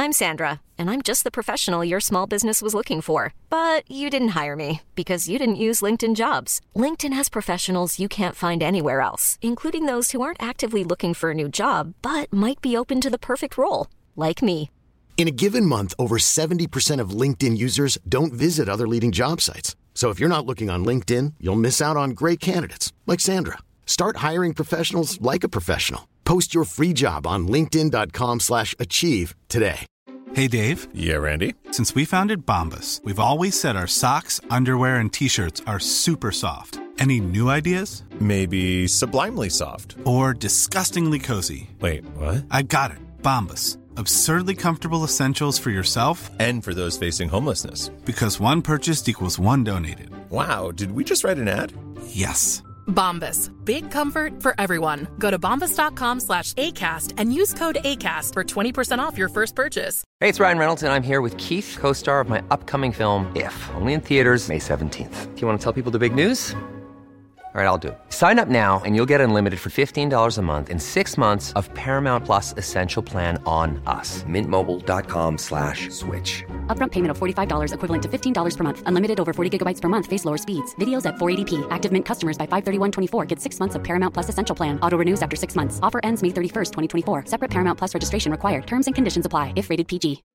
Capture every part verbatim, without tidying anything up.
I'm Sandra, and I'm just the professional your small business was looking for. But you didn't hire me because you didn't use LinkedIn Jobs. LinkedIn has professionals you can't find anywhere else, including those who aren't actively looking for a new job, but might be open to the perfect role, like me. In a given month, over seventy percent of LinkedIn users don't visit other leading job sites. So if you're not looking on LinkedIn, you'll miss out on great candidates like Sandra. Start hiring professionals like a professional. Post your free job on linkedin dot com slash achieve today. Hey, Dave. Yeah, Randy. Since we founded Bombas, we've always said our socks, underwear, and T-shirts are super soft. Any new ideas? Maybe sublimely soft. Or disgustingly cozy. Wait, what? I got it. Bombas. Absurdly comfortable essentials for yourself and for those facing homelessness. Because one purchased equals one donated. Wow, did we just write an ad? Yes. Bombas. Big comfort for everyone. Go to bombas.com slash ACAST and use code ACAST for twenty percent off your first purchase. Hey, it's Ryan Reynolds, and I'm here with Keith, co-star of my upcoming film, If, only in theaters May seventeenth. Do you want to tell people the big news? All right, I'll do it. Sign up now and you'll get unlimited for fifteen dollars a month and six months of Paramount Plus Essential Plan on us. Mint Mobile dot com slash switch. Upfront payment of forty-five dollars equivalent to fifteen dollars per month. Unlimited over forty gigabytes per month. Face lower speeds. Videos at four eighty p. Active Mint customers by five thirty-one twenty-four get six months of Paramount Plus Essential Plan. Auto renews after six months. Offer ends May thirty-first, twenty twenty-four. Separate Paramount Plus registration required. Terms and conditions apply if rated P G.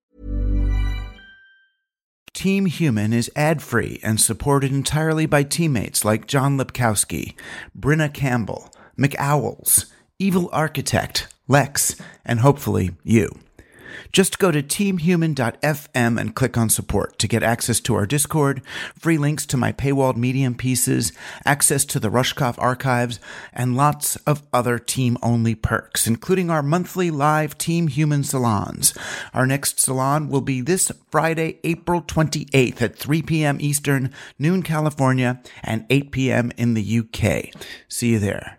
Team Human is ad-free and supported entirely by teammates like John Lipkowski, Brinna Campbell, McOwls, Evil Architect, Lex, and hopefully you. Just go to team human dot f m and click on support to get access to our Discord, free links to my paywalled Medium pieces, access to the Rushkoff archives, and lots of other team-only perks, including our monthly live Team Human salons. Our next salon will be this Friday, April twenty-eighth at three p.m. Eastern, noon California, and eight p.m. in the U K. See you there.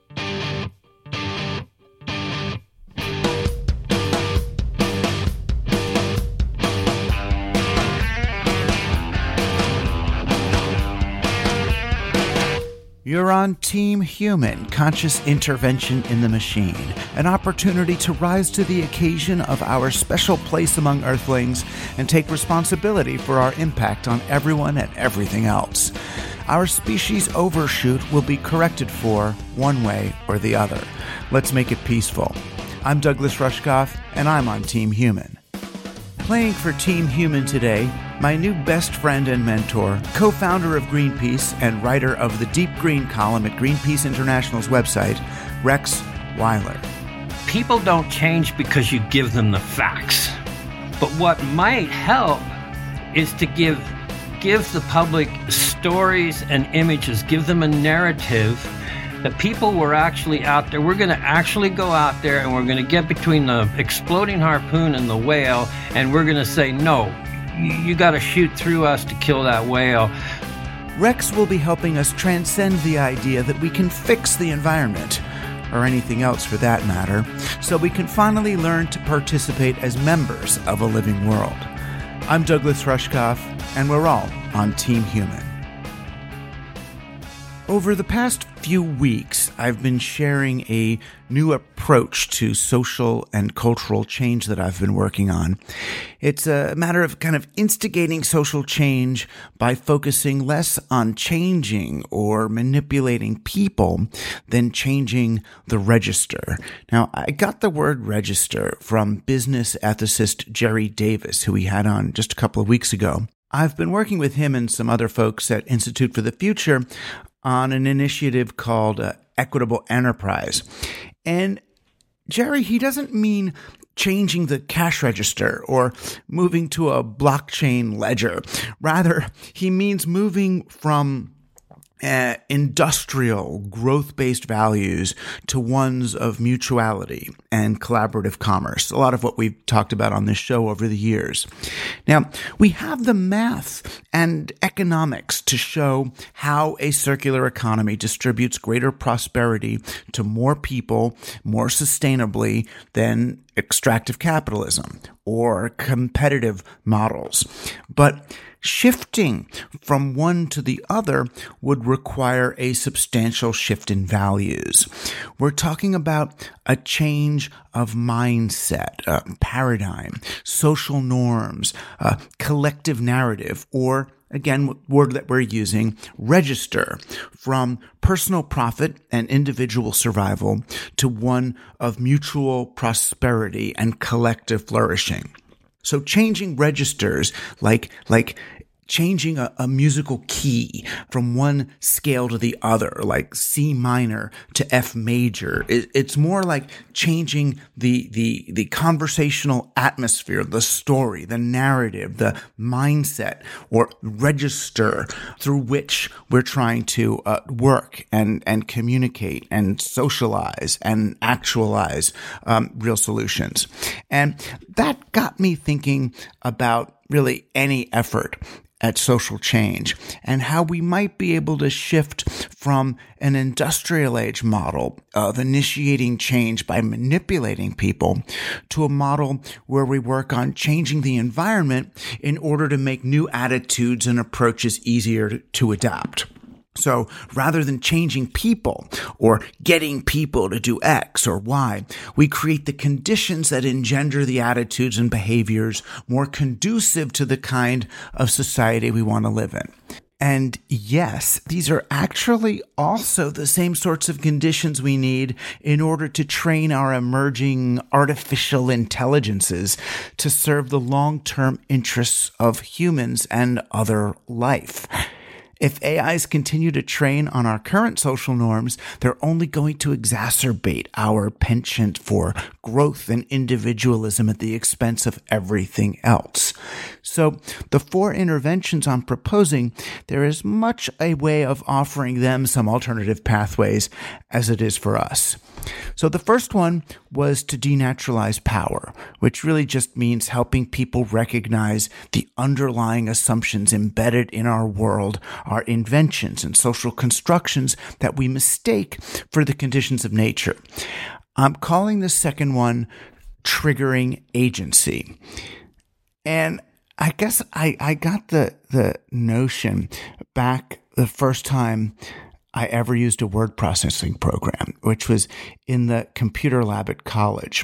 You're on Team Human, Conscious Intervention in the Machine, an opportunity to rise to the occasion of our special place among Earthlings and take responsibility for our impact on everyone and everything else. Our species overshoot will be corrected for one way or the other. Let's make it peaceful. I'm Douglas Rushkoff, and I'm on Team Human. Playing for Team Human today, my new best friend and mentor, co-founder of Greenpeace and writer of the Deep Green column at Greenpeace International's website, Rex Weiler. People don't change because you give them the facts. But what might help is to give give the public stories and images, give them a narrative that people were actually out there. We're going to actually go out there and we're going to get between the exploding harpoon and the whale, and we're going to say, no, you got to shoot through us to kill that whale. Rex will be helping us transcend the idea that we can fix the environment, or anything else for that matter, so we can finally learn to participate as members of a living world. I'm Douglas Rushkoff, and we're all on Team Human. Over the past few weeks, I've been sharing a new approach to social and cultural change that I've been working on. It's a matter of kind of instigating social change by focusing less on changing or manipulating people than changing the register. Now, I got the word register from business ethicist Jerry Davis, who we had on just a couple of weeks ago. I've been working with him and some other folks at Institute for the Future on an initiative called uh, Equitable Enterprise. And Jerry, he doesn't mean changing the cash register or moving to a blockchain ledger. Rather, he means moving from Uh, industrial, growth-based values to ones of mutuality and collaborative commerce. A lot of what we've talked about on this show over the years. Now, we have the math and economics to show how a circular economy distributes greater prosperity to more people more sustainably than extractive capitalism or competitive models. But shifting from one to the other would require a substantial shift in values. We're talking about a change of mindset, uh, paradigm, social norms, uh, collective narrative, or again, word that we're using, register, from personal profit and individual survival to one of mutual prosperity and collective flourishing. So changing registers, like, like, changing a, a musical key from one scale to the other, like C minor to F major. It, it's more like changing the, the, the conversational atmosphere, the story, the narrative, the mindset or register through which we're trying to uh, work and, and communicate and socialize and actualize um, real solutions. And that got me thinking about really any effort at social change and how we might be able to shift from an industrial age model of initiating change by manipulating people to a model where we work on changing the environment in order to make new attitudes and approaches easier to adopt. So rather than changing people or getting people to do X or Y, we create the conditions that engender the attitudes and behaviors more conducive to the kind of society we want to live in. And yes, these are actually also the same sorts of conditions we need in order to train our emerging artificial intelligences to serve the long-term interests of humans and other life. If A Is continue to train on our current social norms, they're only going to exacerbate our penchant for growth and individualism at the expense of everything else. So the four interventions I'm proposing, there is much a way of offering them some alternative pathways as it is for us. So the first one was to denaturalize power, which really just means helping people recognize the underlying assumptions embedded in our world, our inventions and social constructions that we mistake for the conditions of nature. I'm calling the second one triggering agency. And I guess I, I got the, the notion back the first time I ever used a word processing program, which was in the computer lab at college.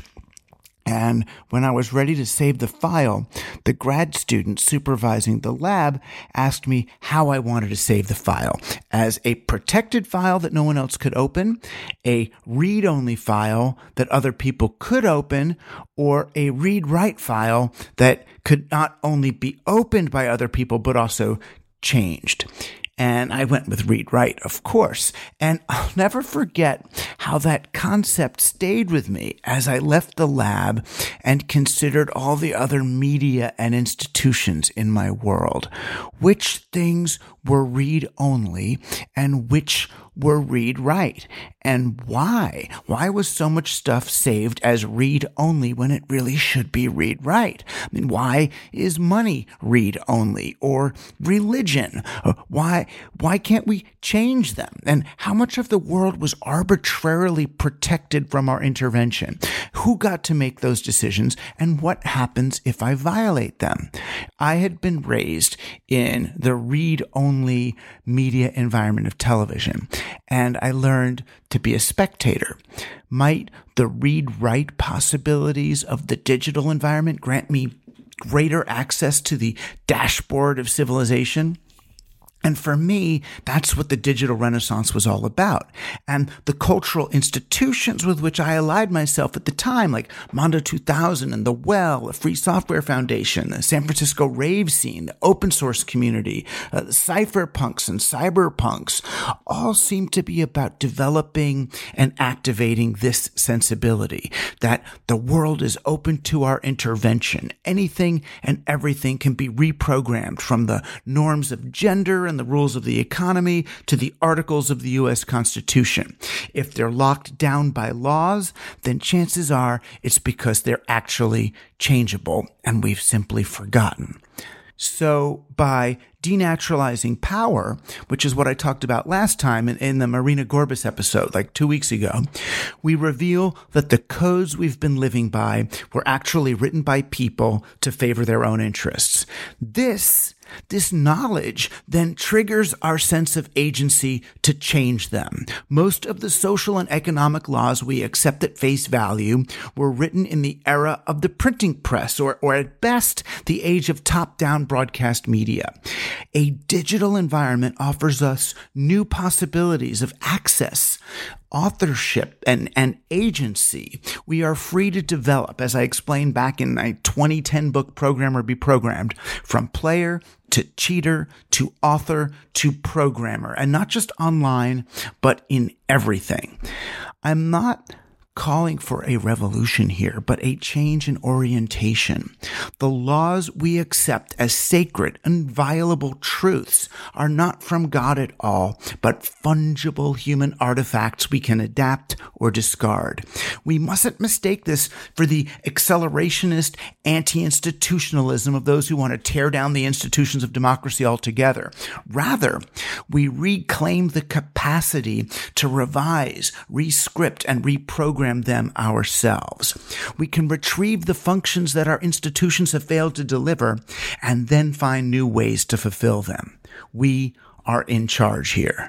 And when I was ready to save the file, the grad student supervising the lab asked me how I wanted to save the file, as a protected file that no one else could open, a read-only file that other people could open, or a read-write file that could not only be opened by other people, but also changed. And I went with read-write, of course. And I'll never forget how that concept stayed with me as I left the lab and considered all the other media and institutions in my world. Which things were read-only and which were read-write? And why? Why was so much stuff saved as read-only when it really should be read-write? I mean, why is money read-only or religion? Why, why can't we change them? And how much of the world was arbitrarily protected from our intervention? Who got to make those decisions? And what happens if I violate them? I had been raised in the read-only media environment of television, and I learned to be a spectator. Might the read-write possibilities of the digital environment grant me greater access to the dashboard of civilization? And for me, that's what the digital renaissance was all about. And the cultural institutions with which I allied myself at the time, like Mondo two thousand and The Well, the Free Software Foundation, the San Francisco rave scene, the open source community, uh, the cypherpunks and cyberpunks, all seem to be about developing and activating this sensibility that the world is open to our intervention. Anything and everything can be reprogrammed, from the norms of gender and the rules of the economy to the articles of the U S Constitution. If they're locked down by laws, then chances are it's because they're actually changeable and we've simply forgotten. So by denaturalizing power, which is what I talked about last time in, in the Marina Gorbis episode, like two weeks ago, we reveal that the codes we've been living by were actually written by people to favor their own interests. This This knowledge then triggers our sense of agency to change them. Most of the social and economic laws we accept at face value were written in the era of the printing press, or, or at best, the age of top-down broadcast media. A digital environment offers us new possibilities of access, authorship, and, and agency. We are free to develop, as I explained back in my twenty ten book, Program or Be Programmed, from player to cheater to author to programmer, and not just online, but in everything. I'm not calling for a revolution here, but a change in orientation. The laws we accept as sacred, inviolable truths are not from God at all, but fungible human artifacts we can adapt or discard. We mustn't mistake this for the accelerationist anti-institutionalism of those who want to tear down the institutions of democracy altogether. Rather, we reclaim the capacity to revise, rescript, and reprogram them ourselves. We can retrieve the functions that our institutions have failed to deliver and then find new ways to fulfill them. We are in charge here.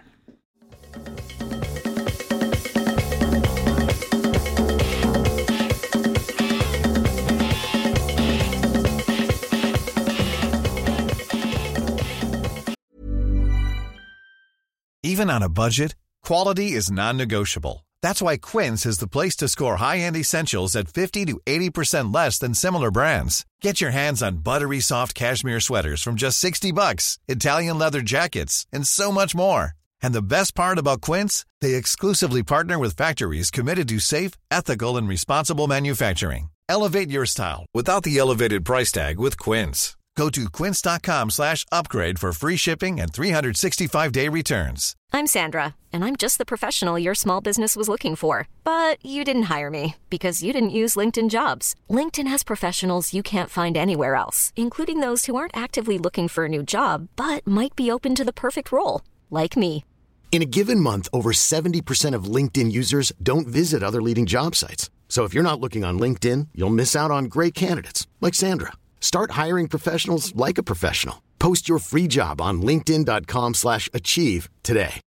Even on a budget, quality is non-negotiable. That's why Quince is the place to score high-end essentials at fifty to eighty percent less than similar brands. Get your hands on buttery soft cashmere sweaters from just sixty bucks, Italian leather jackets, and so much more. And the best part about Quince, they exclusively partner with factories committed to safe, ethical, and responsible manufacturing. Elevate your style without the elevated price tag with Quince. Go to quince.com slash upgrade for free shipping and three sixty-five day returns. I'm Sandra, and I'm just the professional your small business was looking for. But you didn't hire me because you didn't use LinkedIn Jobs. LinkedIn has professionals you can't find anywhere else, including those who aren't actively looking for a new job, but might be open to the perfect role, like me. In a given month, over seventy percent of LinkedIn users don't visit other leading job sites. So if you're not looking on LinkedIn, you'll miss out on great candidates like Sandra. Start hiring professionals like a professional. Post your free job on linkedin.com slash achieve today.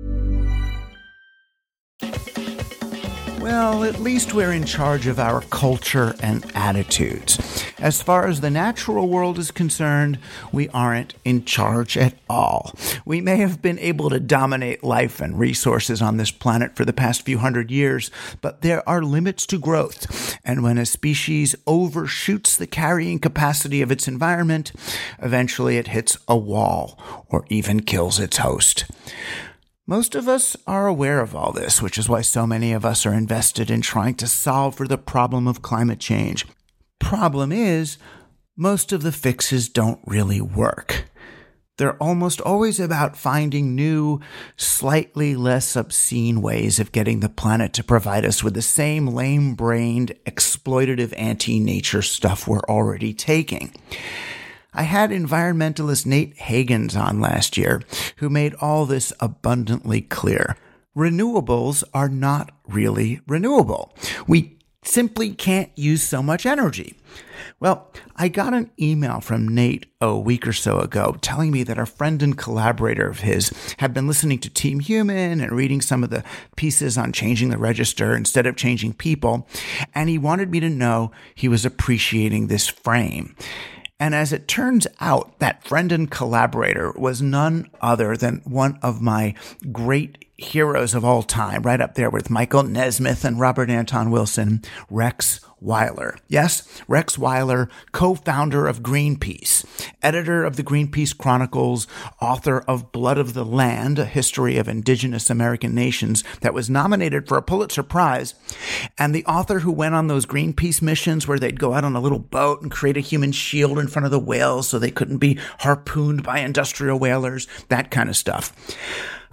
Well, at least we're in charge of our culture and attitudes. As far as the natural world is concerned, we aren't in charge at all. We may have been able to dominate life and resources on this planet for the past few hundred years, but there are limits to growth. And when a species overshoots the carrying capacity of its environment, eventually it hits a wall or even kills its host. Most of us are aware of all this, which is why so many of us are invested in trying to solve for the problem of climate change. Problem is, most of the fixes don't really work. They're almost always about finding new, slightly less obscene ways of getting the planet to provide us with the same lame-brained, exploitative anti-nature stuff we're already taking. I had environmentalist Nate Hagans on last year, who made all this abundantly clear. Renewables are not really renewable. We simply can't use so much energy. Well, I got an email from Nate a week or so ago telling me that a friend and collaborator of his had been listening to Team Human and reading some of the pieces on changing the register instead of changing people, and he wanted me to know he was appreciating this frame. And as it turns out, that friend and collaborator was none other than one of my great heroes of all time, right up there with Michael Nesmith and Robert Anton Wilson, Rex Weiler. Yes, Rex Weiler, co-founder of Greenpeace, editor of the Greenpeace Chronicles, author of Blood of the Land, a history of indigenous American nations that was nominated for a Pulitzer Prize, and the author who went on those Greenpeace missions where they'd go out on a little boat and create a human shield in front of the whales so they couldn't be harpooned by industrial whalers, that kind of stuff.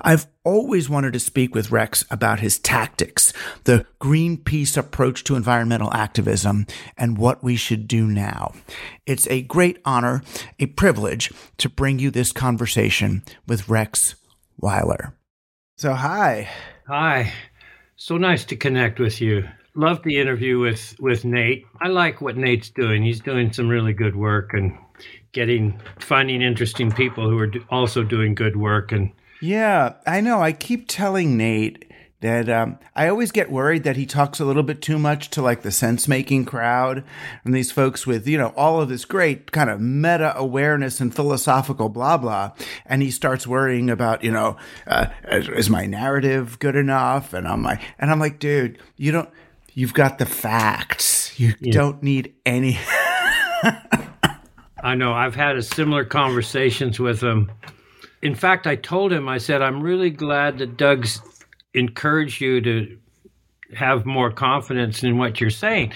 I've always wanted to speak with Rex about his tactics, the Greenpeace approach to environmental activism, and what we should do now. It's a great honor, a privilege to bring you this conversation with Rex Weiler. So, hi. Hi. So nice to connect with you. Love the interview with, with Nate. I like what Nate's doing. He's doing some really good work and getting, finding interesting people who are do, also doing good work. And yeah, I know. I keep telling Nate that um, I always get worried that he talks a little bit too much to like the sense-making crowd and these folks with, you know, all of this great kind of meta-awareness and philosophical blah, blah. And he starts worrying about, you know, uh, is, is my narrative good enough? And I'm like, and I'm like, dude, you don't, you've got the facts. You yeah. don't need any. I know. I've had a similar conversations with him. In fact, I told him, I said, I'm really glad that Doug's encouraged you to have more confidence in what you're saying.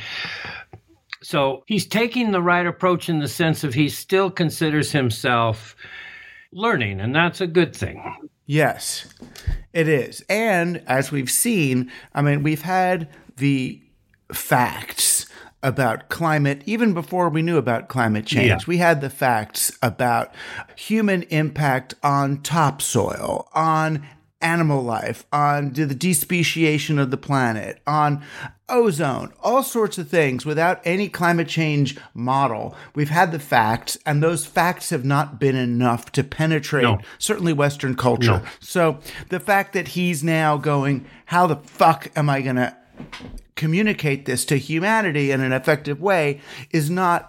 So he's taking the right approach in the sense of he still considers himself learning, and that's a good thing. Yes, it is. And as we've seen, I mean, we've had the facts about climate, even before we knew about climate change. Yeah. We had the facts about human impact on topsoil, on animal life, on the despeciation of the planet, on ozone, all sorts of things without any climate change model. We've had the facts, and those facts have not been enough to penetrate no. certainly Western culture. No. So the fact that he's now going, how the fuck am I going to communicate this to humanity in an effective way is not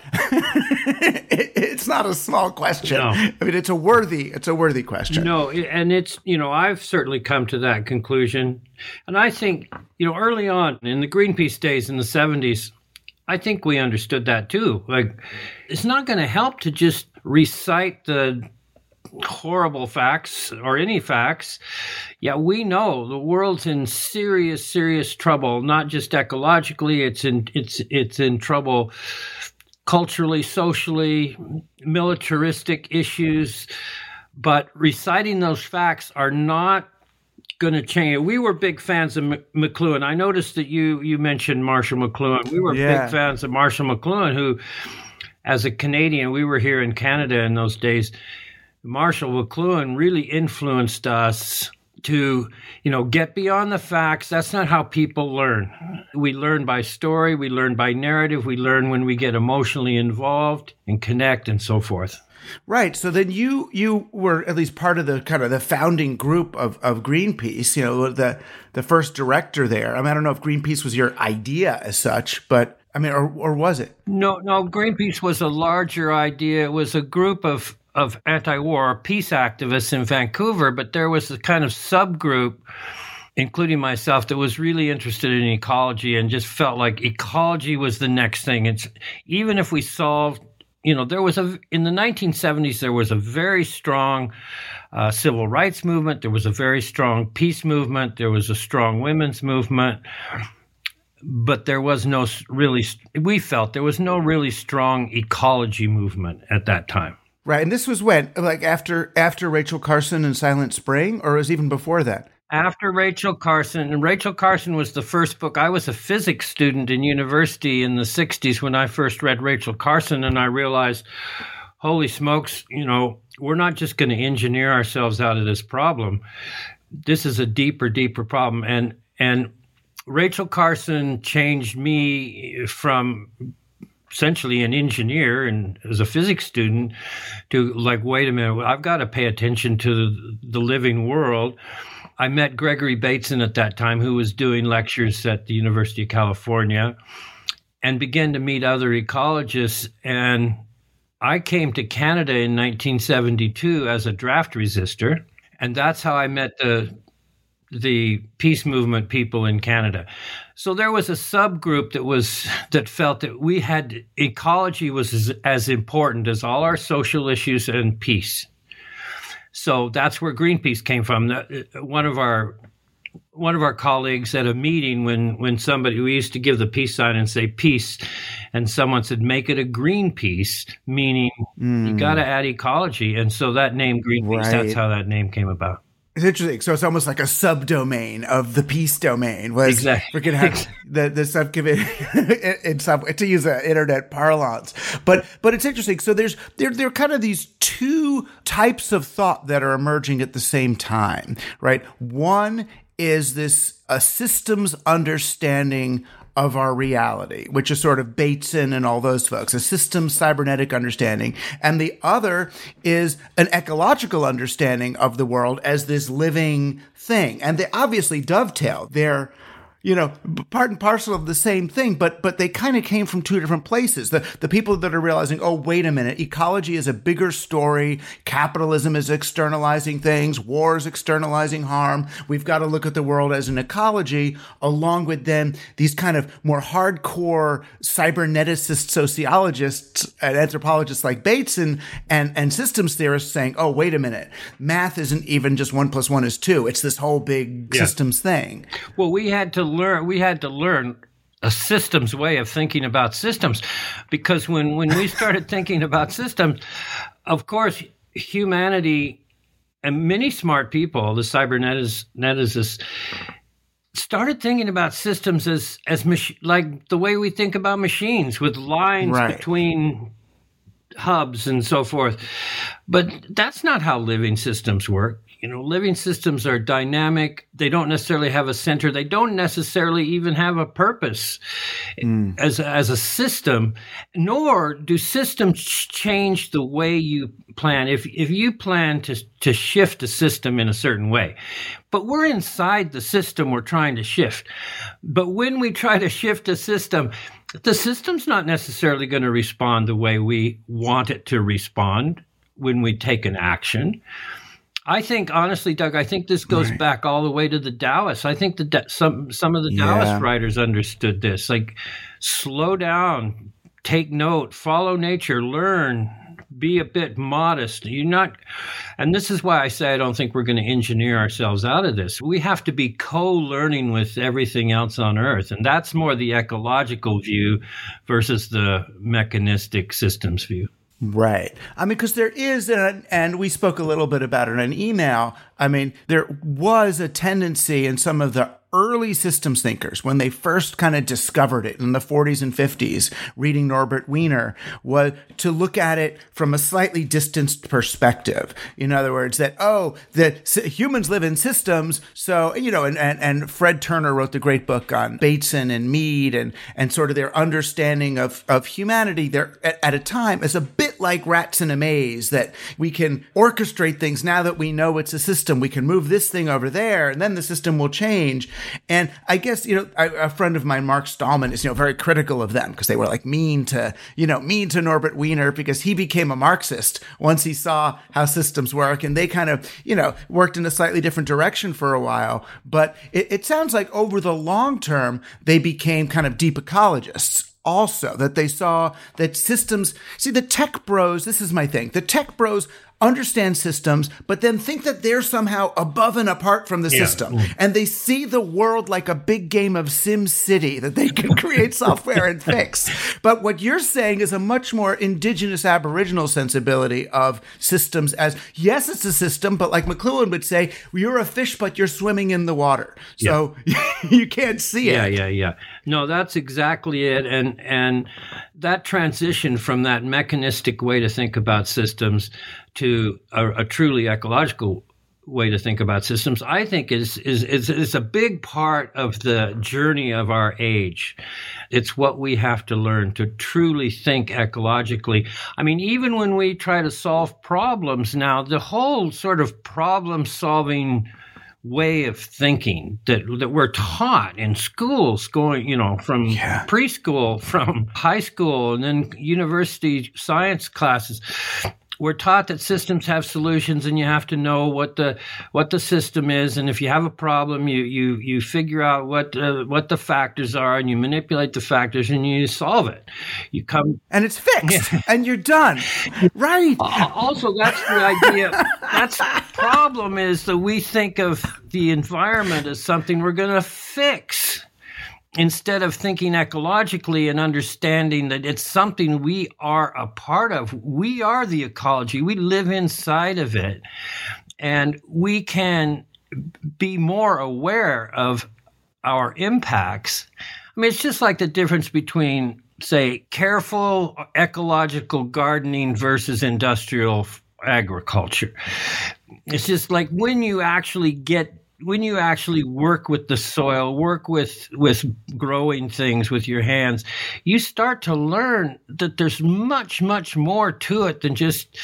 it's not a small question. No. I mean, it's a worthy it's a worthy question. No, and it's, you know, I've certainly come to that conclusion. And I think, you know, early on in the Greenpeace days in the seventies, I think we understood that too. Like, it's not going to help to just recite the horrible facts or any facts. Yeah, we know the world's in serious, serious trouble, not just ecologically, it's in it's it's in trouble culturally, socially, militaristic issues. But reciting those facts are not going to change. We were big fans of M- McLuhan. I noticed that you you mentioned Marshall McLuhan. We were yeah. big fans of Marshall McLuhan, who, as a Canadian, we were here in Canada in those days. Marshall McLuhan really influenced us to, you know, get beyond the facts. That's not how people learn. We learn by story, we learn by narrative, we learn when we get emotionally involved and connect and so forth. Right. So then you you were at least part of the kind of the founding group of, of Greenpeace, you know, the the first director there. I mean, I don't know if Greenpeace was your idea as such, but I mean, or or was it? No, no, Greenpeace was a larger idea. It was a group of of anti-war peace activists in Vancouver, but there was a kind of subgroup, including myself, that was really interested in ecology and just felt like ecology was the next thing. It's even if we solved, you know, there was a, in the nineteen seventies, there was a very strong uh, civil rights movement. There was a very strong peace movement. There was a strong women's movement. But there was no really, we felt there was no really strong ecology movement at that time. Right. And this was when, like after after Rachel Carson and Silent Spring, or was it even before that? After Rachel Carson. And Rachel Carson was the first book. I was a physics student in university in the sixties when I first read Rachel Carson, and I realized, holy smokes, you know, we're not just going to engineer ourselves out of this problem. This is a deeper, deeper problem. And and Rachel Carson changed me from essentially an engineer and as a physics student to like, wait a minute, I've got to pay attention to the, the living world. I met Gregory Bateson at that time, who was doing lectures at the University of California, and began to meet other ecologists. And I came to Canada in nineteen seventy-two as a draft resistor. And that's how I met the the peace movement people in Canada. So there was a subgroup that was that felt that we had ecology was as, as important as all our social issues and peace. So that's where Greenpeace came from. One of our one of our colleagues at a meeting, when when somebody, we used to give the peace sign and say peace, and someone said make it a green peace, meaning mm. you got to add ecology, and so that name Greenpeace. Right. That's how that name came about. It's interesting. So it's almost like a subdomain of the peace domain. Was exactly. We're gonna have the the subcommittee in some to use an internet parlance. But but it's interesting. So there's there there are kind of these two types of thought that are emerging at the same time, right? One is this a systems understanding of our reality, which is sort of Bateson and all those folks, a systems cybernetic understanding. And the other is an ecological understanding of the world as this living thing. And they obviously dovetail. They're, you know, part and parcel of the same thing, but but they kind of came from two different places. The the people that are realizing, oh, wait a minute, ecology is a bigger story. Capitalism is externalizing things. War is externalizing harm. We've got to look at the world as an ecology, along with then these kind of more hardcore cyberneticist sociologists and anthropologists like Bateson and, and systems theorists saying, oh, wait a minute, math isn't even just one plus one is two. It's this whole big yeah. systems thing. Well, we had to learn we had to learn a systems way of thinking about systems, because when when we started thinking about systems, of course humanity and many smart people, the cyberneticists, started thinking about systems as as mach- like the way we think about machines, with lines right. between hubs and so forth. But that's not how living systems work. You know, living systems are dynamic. They don't necessarily have a center. They don't necessarily even have a purpose mm. as, as a system, nor do systems change the way you plan. If if you plan to, to shift a system in a certain way, but we're inside the system we're trying to shift. But when we try to shift a system, the system's not necessarily going to respond the way we want it to respond when we take an action. I think, honestly, Doug, I think this goes right. back all the way to the Taoists. I think the some some of the Taoist yeah. writers understood this. Like, slow down, take note, follow nature, learn, be a bit modest. You're not, and this is why I say I don't think we're going to engineer ourselves out of this. We have to be co-learning with everything else on Earth, and that's more the ecological view versus the mechanistic systems view. Right. I mean, because there is, an, and we spoke a little bit about it in an email, I mean, there was a tendency in some of the early systems thinkers, when they first kind of discovered it in the forties and fifties, reading Norbert Wiener, was to look at it from a slightly distanced perspective. In other words, that, oh, that humans live in systems. So, you know, and, and, and Fred Turner wrote the great book on Bateson and Mead and, and sort of their understanding of, of humanity there at, at a time is a bit like rats in a maze, that we can orchestrate things now that we know it's a system. We can move this thing over there and then the system will change. And I guess, you know, a, a friend of mine, Mark Stallman, is, you know, very critical of them because they were like mean to, you know, mean to Norbert Wiener because he became a Marxist once he saw how systems work. And they kind of, you know, worked in a slightly different direction for a while. But it, it sounds like over the long term, they became kind of deep ecologists. Also, that they saw that systems, see, the tech bros, this is my thing, the tech bros understand systems, but then think that they're somehow above and apart from the yeah. system. And they see the world like a big game of Sim City that they can create software and fix. But what you're saying is a much more indigenous Aboriginal sensibility of systems as, yes, it's a system, but like McLuhan would say, you're a fish, but you're swimming in the water. So yeah. you can't see yeah, it. Yeah, yeah, yeah. No, that's exactly it. And, and that transition from that mechanistic way to think about systems to a, a truly ecological way to think about systems, I think is, is is is a big part of the journey of our age. It's what we have to learn to truly think ecologically. I mean, even when we try to solve problems now, the whole sort of problem-solving way of thinking that that we're taught in schools, going, you know, from yeah. preschool, from high school, and then university science classes. We're taught that systems have solutions, and you have to know what the what the system is. And if you have a problem, you you you figure out what uh, what the factors are, and you manipulate the factors, and you solve it. You come and it's fixed, yeah. and you're done. Right. Uh, also, that's the idea. That's the problem, is that we think of the environment as something we're going to fix, instead of thinking ecologically and understanding that it's something we are a part of. We are the ecology. We live inside of it. And we can be more aware of our impacts. I mean, it's just like the difference between, say, careful ecological gardening versus industrial agriculture. It's just like when you actually get when you actually work with the soil, work with with growing things with your hands, you start to learn that there's much, much more to it than just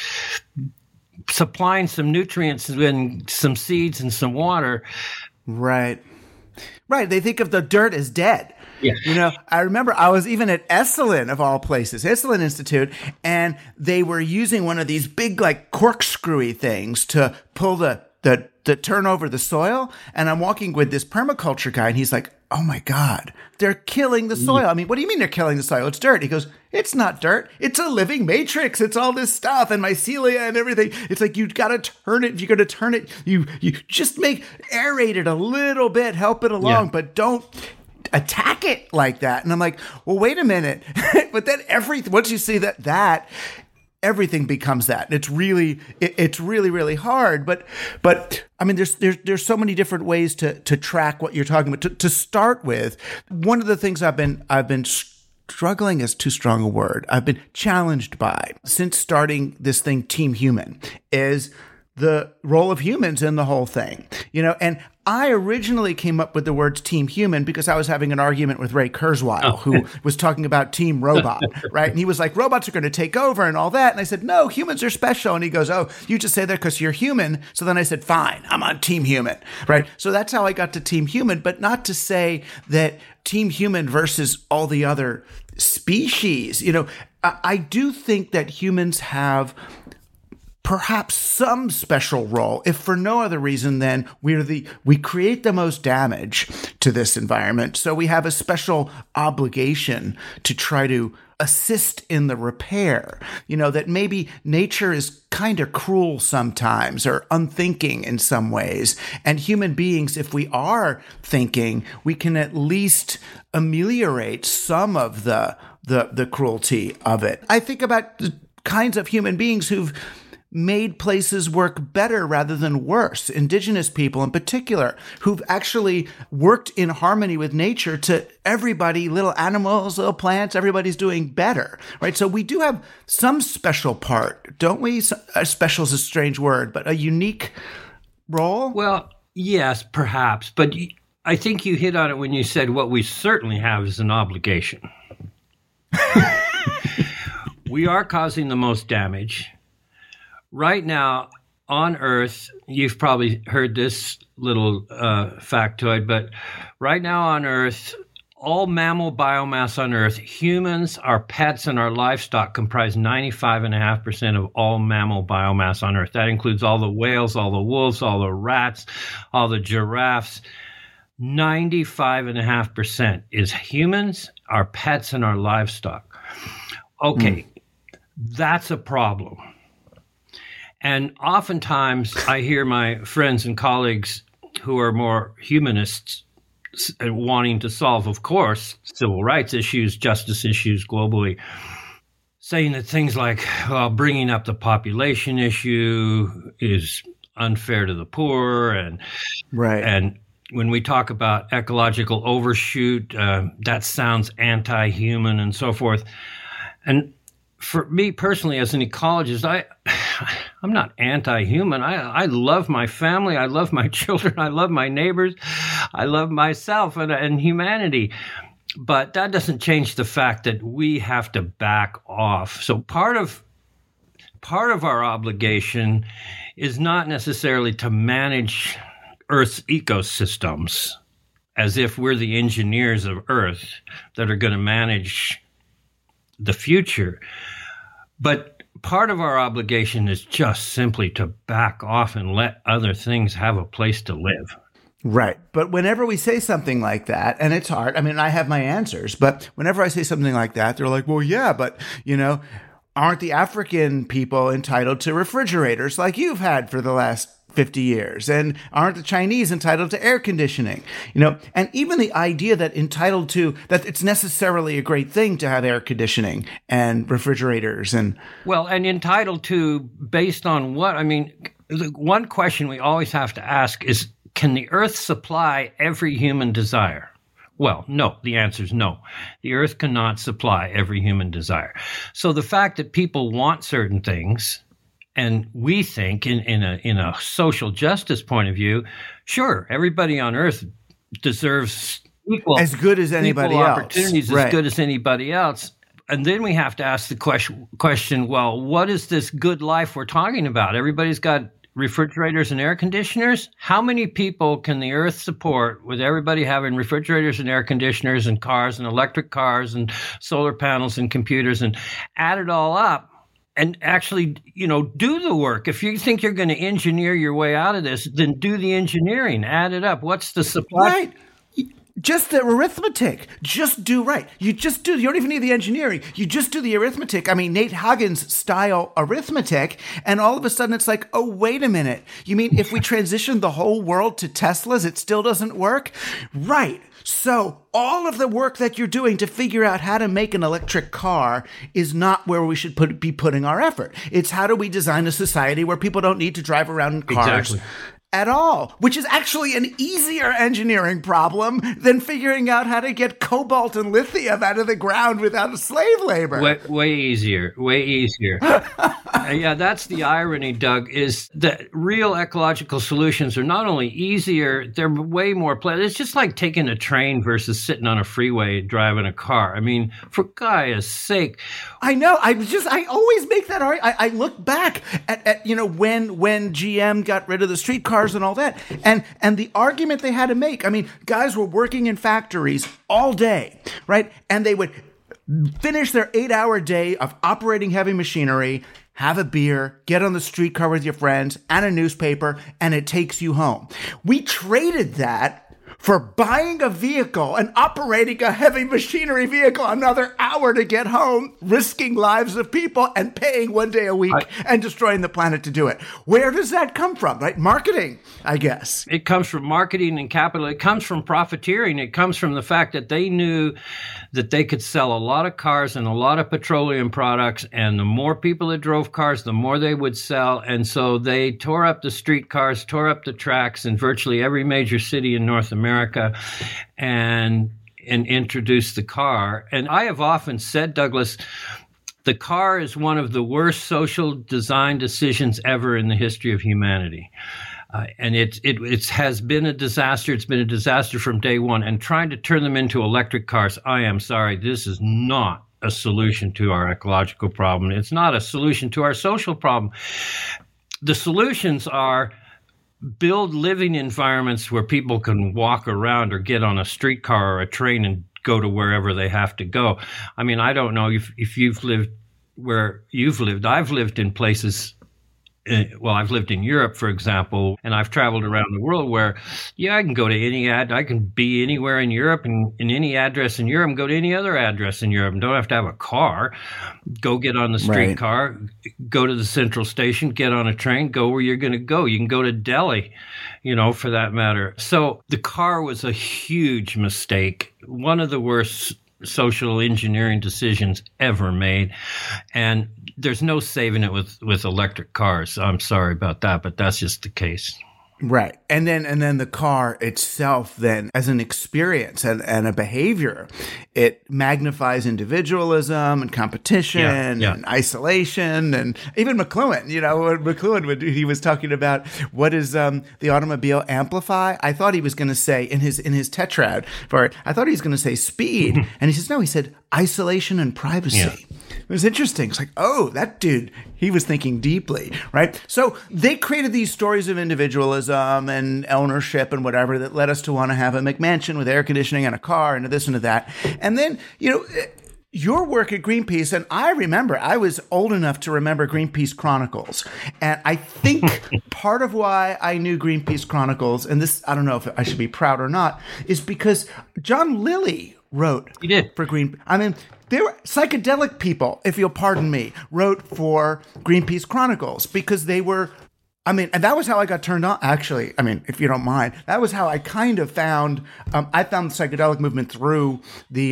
supplying some nutrients and some seeds and some water. Right. Right. They think of the dirt as dead. Yeah. You know, I remember I was even at Esalen, of all places, Esalen Institute, and they were using one of these big, like, corkscrewy things to pull the, the, to turn over the soil. And I'm walking with this permaculture guy, and he's like, oh my God, they're killing the soil. I mean, what do you mean they're killing the soil? It's dirt. He goes, it's not dirt. It's a living matrix. It's all this stuff and mycelia and everything. It's like, you got to turn it. If you're going to turn it, you, you just make, aerate it a little bit, help it along, yeah. but don't attack it like that. And I'm like, well, wait a minute. But then everything, once you see that, that, everything becomes that. And it's really, it, it's really, really hard. But, but I mean, there's, there's, there's so many different ways to, to track what you're talking about. To, to start with, one of the things I've been, I've been struggling is too strong a word. I've been challenged by since starting this thing, Team Human, is the role of humans in the whole thing, you know, and I originally came up with the words Team Human because I was having an argument with Ray Kurzweil, oh. who was talking about Team Robot, right? And he was like, robots are going to take over and all that. And I said, no, humans are special. And he goes, oh, you just say that because you're human. So then I said, fine, I'm on Team Human, right? So that's how I got to Team Human, but not to say that Team Human versus all the other species. You know, I, I do think that humans have perhaps some special role, if for no other reason than we're the we create the most damage to this environment. So we have a special obligation to try to assist in the repair. You know, that maybe nature is kind of cruel sometimes or unthinking in some ways. And human beings, if we are thinking, we can at least ameliorate some of the the, the cruelty of it. I think about the kinds of human beings who've made places work better rather than worse. Indigenous people in particular, who've actually worked in harmony with nature to everybody, little animals, little plants, everybody's doing better, right? So we do have some special part, don't we? Special is a strange word, but a unique role? Well, yes, perhaps. But I think you hit on it when you said what we certainly have is an obligation. We are causing the most damage. Right now, on Earth, you've probably heard this little uh, factoid, but right now on Earth, all mammal biomass on Earth, humans, our pets, and our livestock comprise ninety-five point five percent of all mammal biomass on Earth. That includes all the whales, all the wolves, all the rats, all the giraffes. ninety-five point five percent is humans, our pets, and our livestock. Okay, mm. That's a problem. And oftentimes I hear my friends and colleagues who are more humanists wanting to solve, of course, civil rights issues, justice issues globally, saying that things like, well, bringing up the population issue is unfair to the poor. And, right. and when we talk about ecological overshoot, uh, that sounds anti-human and so forth. And for me personally, as an ecologist, I, I'm not anti-human. I, I love my family. I love my children. I love my neighbors. I love myself and, and humanity. But that doesn't change the fact that we have to back off. So part of part of our obligation is not necessarily to manage Earth's ecosystems as if we're the engineers of Earth that are going to manage the future. But part of our obligation is just simply to back off and let other things have a place to live. Right. But whenever we say something like that, and it's hard, I mean, I have my answers, but whenever I say something like that, they're like, well, yeah, but, you know, aren't the African people entitled to refrigerators like you've had for the last fifty years? And aren't the Chinese entitled to air conditioning? You know, and even the idea that entitled to, that it's necessarily a great thing to have air conditioning and refrigerators and. Well, and entitled to based on what? I mean, the one question we always have to ask is, can the Earth supply every human desire? Well, no. The answer is no. The Earth cannot supply every human desire. So the fact that people want certain things, and we think in, in a in a social justice point of view, sure, everybody on Earth deserves equal as good as anybody equal else. Opportunities right. as good as anybody else. And then we have to ask the question, question, well, what is this good life we're talking about? Everybody's got refrigerators and air conditioners. How many people can the Earth support with everybody having refrigerators and air conditioners and cars and electric cars and solar panels and computers, and add it all up and actually, you know, do the work? If you think you're going to engineer your way out of this, then do the engineering, add it up. What's the supply? Right. Just the arithmetic. Just do right. You just do. You don't even need the engineering. You just do the arithmetic. I mean, Nate Hagens style arithmetic. And all of a sudden it's like, oh, wait a minute. You mean if we transition the whole world to Teslas, it still doesn't work? Right. So all of the work that you're doing to figure out how to make an electric car is not where we should put, be putting our effort. It's how do we design a society where people don't need to drive around in cars. Exactly. At all, which is actually an easier engineering problem than figuring out how to get cobalt and lithium out of the ground without slave labor. Way, way easier, way easier. uh, yeah, that's the irony, Doug, is that real ecological solutions are not only easier, they're way more pleasant. It's just like taking a train versus sitting on a freeway driving a car. I mean, for Gaia's sake. I know. I just, I always make that argument. I, I look back at, at, you know, when when G M got rid of the streetcars and all that, and and the argument they had to make. I mean, guys were working in factories all day, right? And they would finish their eight-hour day of operating heavy machinery, have a beer, get on the streetcar with your friends, and a newspaper, and it takes you home. We traded that for buying a vehicle and operating a heavy machinery vehicle another hour to get home, risking lives of people and paying one day a week I, and destroying the planet to do it. Where does that come from, right? Marketing, I guess. It comes from marketing and capital. It comes from profiteering. It comes from the fact that they knew that they could sell a lot of cars and a lot of petroleum products, and the more people that drove cars, the more they would sell. And so they tore up the streetcars, tore up the tracks in virtually every major city in North America. America and and introduce the car. And I have often said, Douglas, the car is one of the worst social design decisions ever in the history of humanity. Uh, and it, it it has been a disaster. It's been a disaster from day one. And trying to turn them into electric cars, I am sorry, this is not a solution to our ecological problem. It's not a solution to our social problem. The solutions are build living environments where people can walk around or get on a streetcar or a train and go to wherever they have to go. I mean, I don't know if, if you've lived where you've lived. I've lived in places, uh, well, I've lived in Europe, for example, and I've traveled around the world where, yeah, I can go to any ad, I can be anywhere in Europe and in any address in Europe and go to any other address in Europe and don't have to have a car. Go get on the streetcar, right. Go to the central station, get on a train, go where you're going to go. You can go to Delhi, you know, for that matter. So the car was a huge mistake, one of the worst social engineering decisions ever made. And there's no saving it with, with electric cars. I'm sorry about that, but that's just the case. Right. And then and then the car itself then as an experience and, and a behavior, it magnifies individualism and competition yeah, yeah. and isolation. And even McLuhan, you know, when McLuhan, would, he was talking about what does um, the automobile amplify? I thought he was going to say in his in his tetrad for it, I thought he was going to say speed. And he says, no, he said isolation and privacy. Yeah. It was interesting. It's like, oh, that dude, he was thinking deeply, right? So they created these stories of individualism and ownership and whatever that led us to want to have a McMansion with air conditioning and a car and this and that. And then, you know, your work at Greenpeace, and I remember, I was old enough to remember Greenpeace Chronicles. And I think part of why I knew Greenpeace Chronicles, and this, I don't know if I should be proud or not, is because John Lilly wrote he did. for Greenpeace. I mean, there were psychedelic people, if you'll pardon me, wrote for Greenpeace Chronicles because they were, I mean, and that was how I got turned on. Actually, I mean, if you don't mind, that was how I kind of found, um, I found the psychedelic movement through the uh,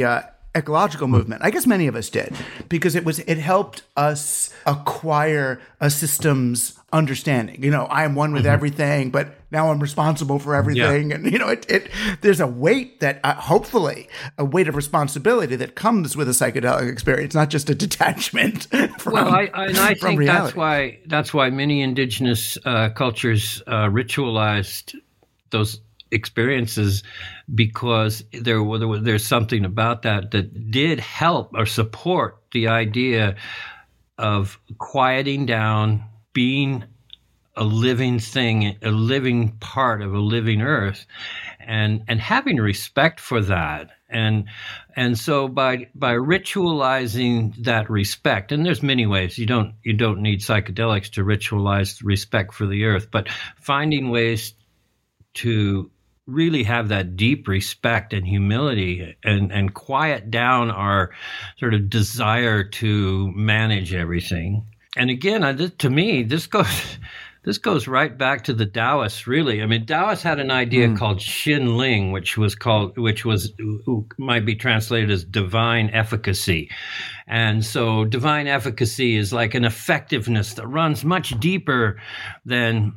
ecological movement. I guess many of us did, because it was it helped us acquire a systems understanding. You know, I am one with mm-hmm. everything, but now I'm responsible for everything. Yeah. And, you know, it, it there's a weight that, uh, hopefully, a weight of responsibility that comes with a psychedelic experience, not just a detachment from Well, I, I, and I think reality. that's why, that's why many indigenous uh, cultures uh, ritualized those experiences, because there, there there's something about that that did help or support the idea of quieting down, being a living thing, a living part of a living earth, and and having respect for that. And and so by by ritualizing that respect, and there's many ways, you don't you don't need psychedelics to ritualize respect for the earth, but finding ways to really have that deep respect and humility and, and quiet down our sort of desire to manage everything. And again, I, to me, this goes this goes right back to the Taoists, really. I mean, Taoists had an idea mm. called Xin Ling, which was called, which was might be translated as divine efficacy. And so divine efficacy is like an effectiveness that runs much deeper than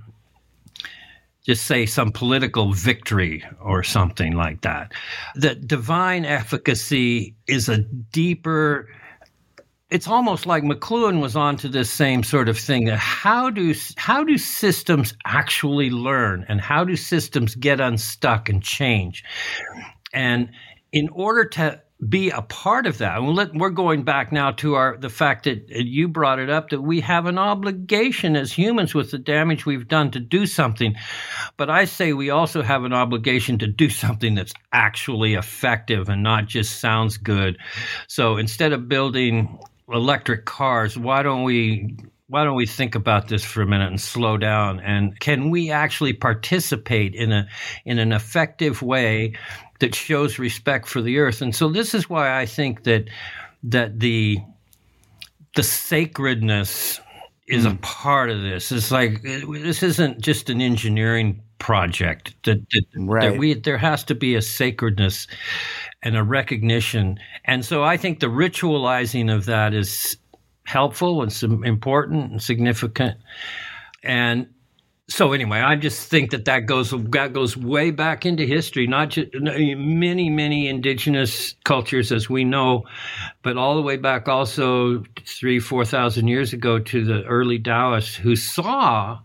just say some political victory or something like that. The divine efficacy is a deeper, it's almost like McLuhan was onto this same sort of thing. That how do how do systems actually learn, and how do systems get unstuck and change? And in order to be a part of that, and we're going back now to our the fact that you brought it up, that we have an obligation as humans with the damage we've done to do something. But I say we also have an obligation to do something that's actually effective and not just sounds good. So instead of building electric cars, why don't we why don't we think about this for a minute and slow down? And can we actually participate in a in an effective way that shows respect for the earth? And so this is why I think that that the the sacredness is mm. a part of this. It's like, this isn't just an engineering project. That, that, right. that we there has to be a sacredness and a recognition. And so I think the ritualizing of that is helpful and some important and significant. And so anyway, I just think that that goes that goes way back into history, not just many, many indigenous cultures as we know, but all the way back also three, four thousand years ago to the early Taoists, who saw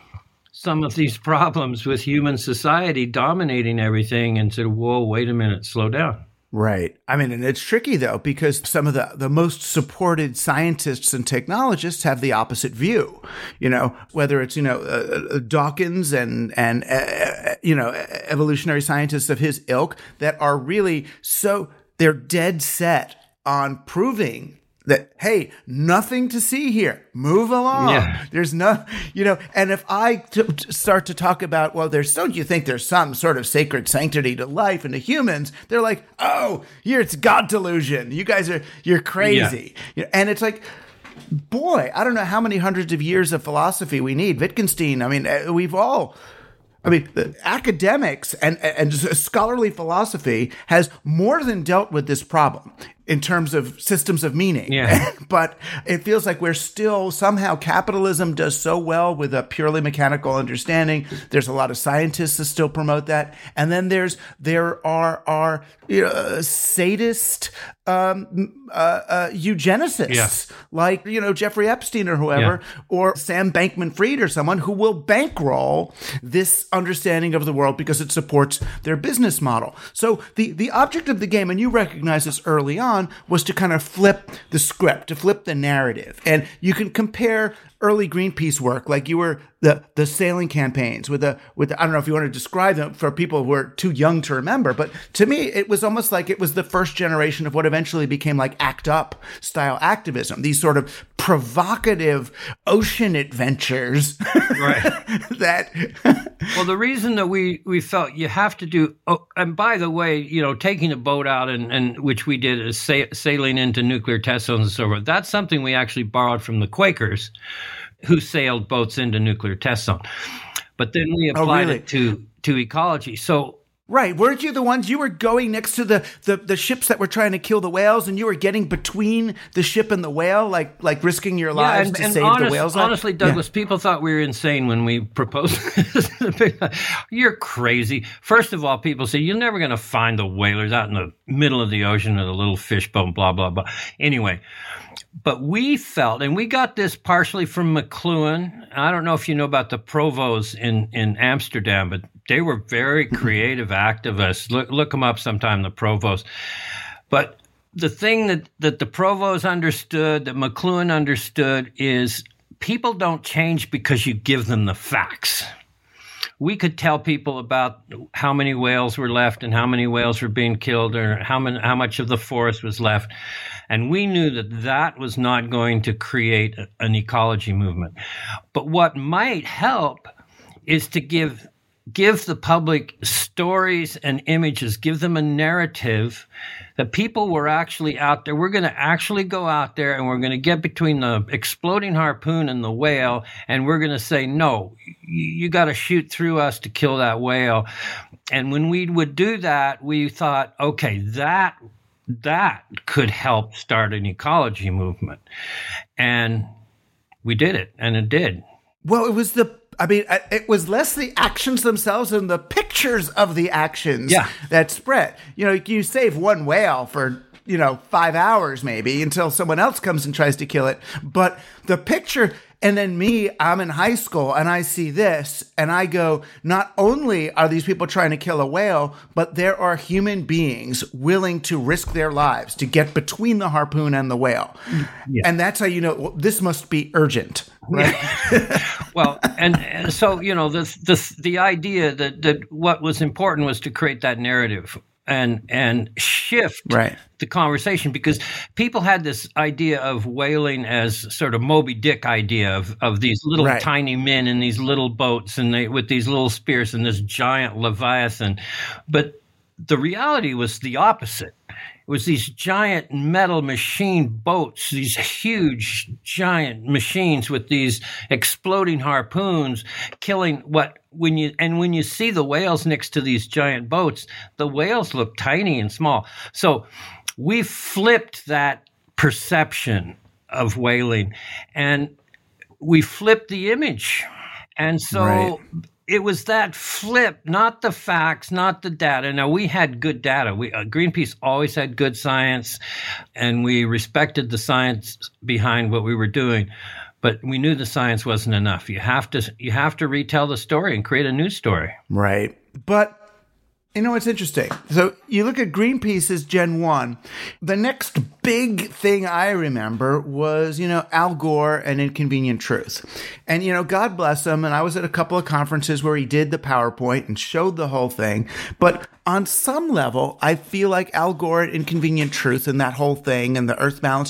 some of these problems with human society dominating everything and said, whoa, wait a minute, slow down. Right. I mean, and it's tricky, though, because some of the, the most supported scientists and technologists have the opposite view, you know, whether it's, you know, uh, Dawkins and, and uh, you know, evolutionary scientists of his ilk that are really so, they're dead set on proving that, hey, nothing to see here. Move along. Yeah. There's no, you know, and if I t- t- start to talk about, well, there's, don't you think there's some sort of sacred sanctity to life and to humans? They're like, oh, here it's God delusion. You guys are, you're crazy. Yeah. You know, and it's like, boy, I don't know how many hundreds of years of philosophy we need. Wittgenstein, I mean, we've all, I mean, the academics and, and scholarly philosophy has more than dealt with this problem in terms of systems of meaning. Yeah. But it feels like we're still, somehow capitalism does so well with a purely mechanical understanding. There's a lot of scientists that still promote that. And then there's, there are, are you know, sadist um, uh, uh, eugenicists, yeah. like, you know, Jeffrey Epstein or whoever, yeah. or Sam Bankman-Fried or someone who will bankroll this understanding of the world because it supports their business model. So the, the object of the game, and you recognize this early on, was to kind of flip the script, to flip the narrative. And you can compare early Greenpeace work, like you were the the sailing campaigns with the with the, I don't know if you want to describe them for people who are too young to remember, but to me it was almost like it was the first generation of what eventually became like ACT UP style activism. These sort of provocative ocean adventures, right? that well, the reason that we we felt you have to do. Oh, and by the way, you know, taking a boat out and, and which we did is sa- sailing into nuclear test zones and so forth. That's something we actually borrowed from the Quakers, who sailed boats into nuclear test zone. But then we applied oh, really? it to, to ecology. So Right. Weren't you the ones, you were going next to the, the, the ships that were trying to kill the whales, and you were getting between the ship and the whale, like like risking your lives yeah, and, to and save honest, the whales? Honestly, Douglas, yeah. people thought we were insane when we proposed this. You're crazy. First of all, people say, you're never going to find the whalers out in the middle of the ocean at a little fishbone, blah, blah, blah. Anyway, but we felt, and we got this partially from McLuhan. I don't know if you know about the Provos in, in Amsterdam, but they were very creative activists. Look, look them up sometime, the Provos. But the thing that, that the Provos understood, that McLuhan understood, is people don't change because you give them the facts. We could tell people about how many whales were left and how many whales were being killed, or how many, how much of the forest was left. And we knew that that was not going to create a, an ecology movement. But what might help is to give give the public stories and images, give them a narrative that people were actually out there. We're going to actually go out there and we're going to get between the exploding harpoon and the whale, and we're going to say, no, you, you got to shoot through us to kill that whale. And when we would do that, we thought, okay, that that could help start an ecology movement. And we did it, and it did. Well, it was the I mean, it was less the actions themselves and the pictures of the actions yeah. that spread. You know, you save one whale for, you know, five hours maybe until someone else comes and tries to kill it. But the picture, and then me, I'm in high school and I see this and I go, not only are these people trying to kill a whale, but there are human beings willing to risk their lives to get between the harpoon and the whale. Yeah. And that's how you know, well, this must be urgent. Right. Well, and, and so, you know, the, the, the idea that, that what was important was to create that narrative and, and shift right. the conversation, because people had this idea of whaling as sort of Moby Dick idea of, of these little right. tiny men in these little boats and they, with these little spears and this giant Leviathan. But the reality was the opposite. It was these giant metal machine boats, these huge giant machines with these exploding harpoons killing what when you and when you see the whales next to these giant boats, the whales look tiny and small. So we flipped that perception of whaling and we flipped the image. And so right. It was that flip, not the facts, not the data. Now, we had good data. We, uh, Greenpeace always had good science, and we respected the science behind what we were doing. But we knew the science wasn't enough. You have to, you have to retell the story and create a new story. Right. But you know, it's interesting. So you look at Greenpeace's Gen one. The next big thing I remember was, you know, Al Gore and Inconvenient Truth. And, you know, God bless him. And I was at a couple of conferences where he did the PowerPoint and showed the whole thing. But on some level, I feel like Al Gore and Inconvenient Truth and that whole thing and the Earth balance,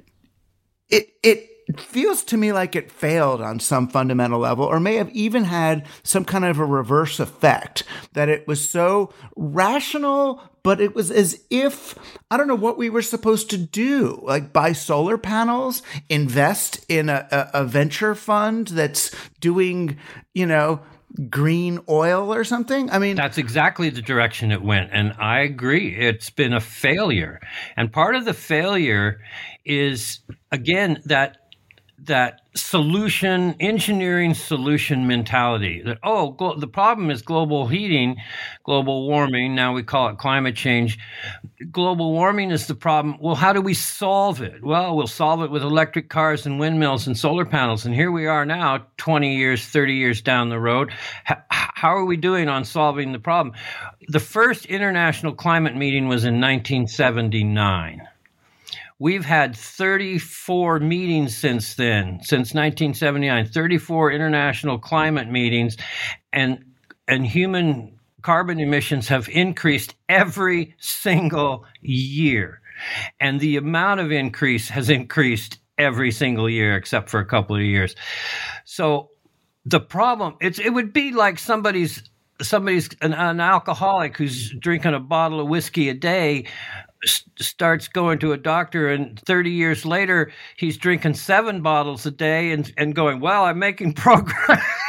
it, it, It feels to me like it failed on some fundamental level, or may have even had some kind of a reverse effect, that it was so rational, but it was as if, I don't know what we were supposed to do, like buy solar panels, invest in a, a, a venture fund that's doing, you know, green oil or something. I mean, that's exactly the direction it went. And I agree. It's been a failure. And part of the failure is, again, that that solution, engineering solution mentality that, oh, glo- the problem is global heating, global warming. Now we call it climate change. Global warming is the problem. Well, how do we solve it? Well, we'll solve it with electric cars and windmills and solar panels. And here we are now, twenty years, thirty years down the road. H- how are we doing on solving the problem? The first international climate meeting was in nineteen seventy-nine. We've had thirty-four meetings since then, since nineteen seventy-nine, thirty-four international climate meetings, and and human carbon emissions have increased every single year. And the amount of increase has increased every single year except for a couple of years. So the problem, it's it would be like somebody's somebody's an, an alcoholic who's drinking a bottle of whiskey a day starts going to a doctor, and thirty years later, he's drinking seven bottles a day and, and going, well, I'm making progress.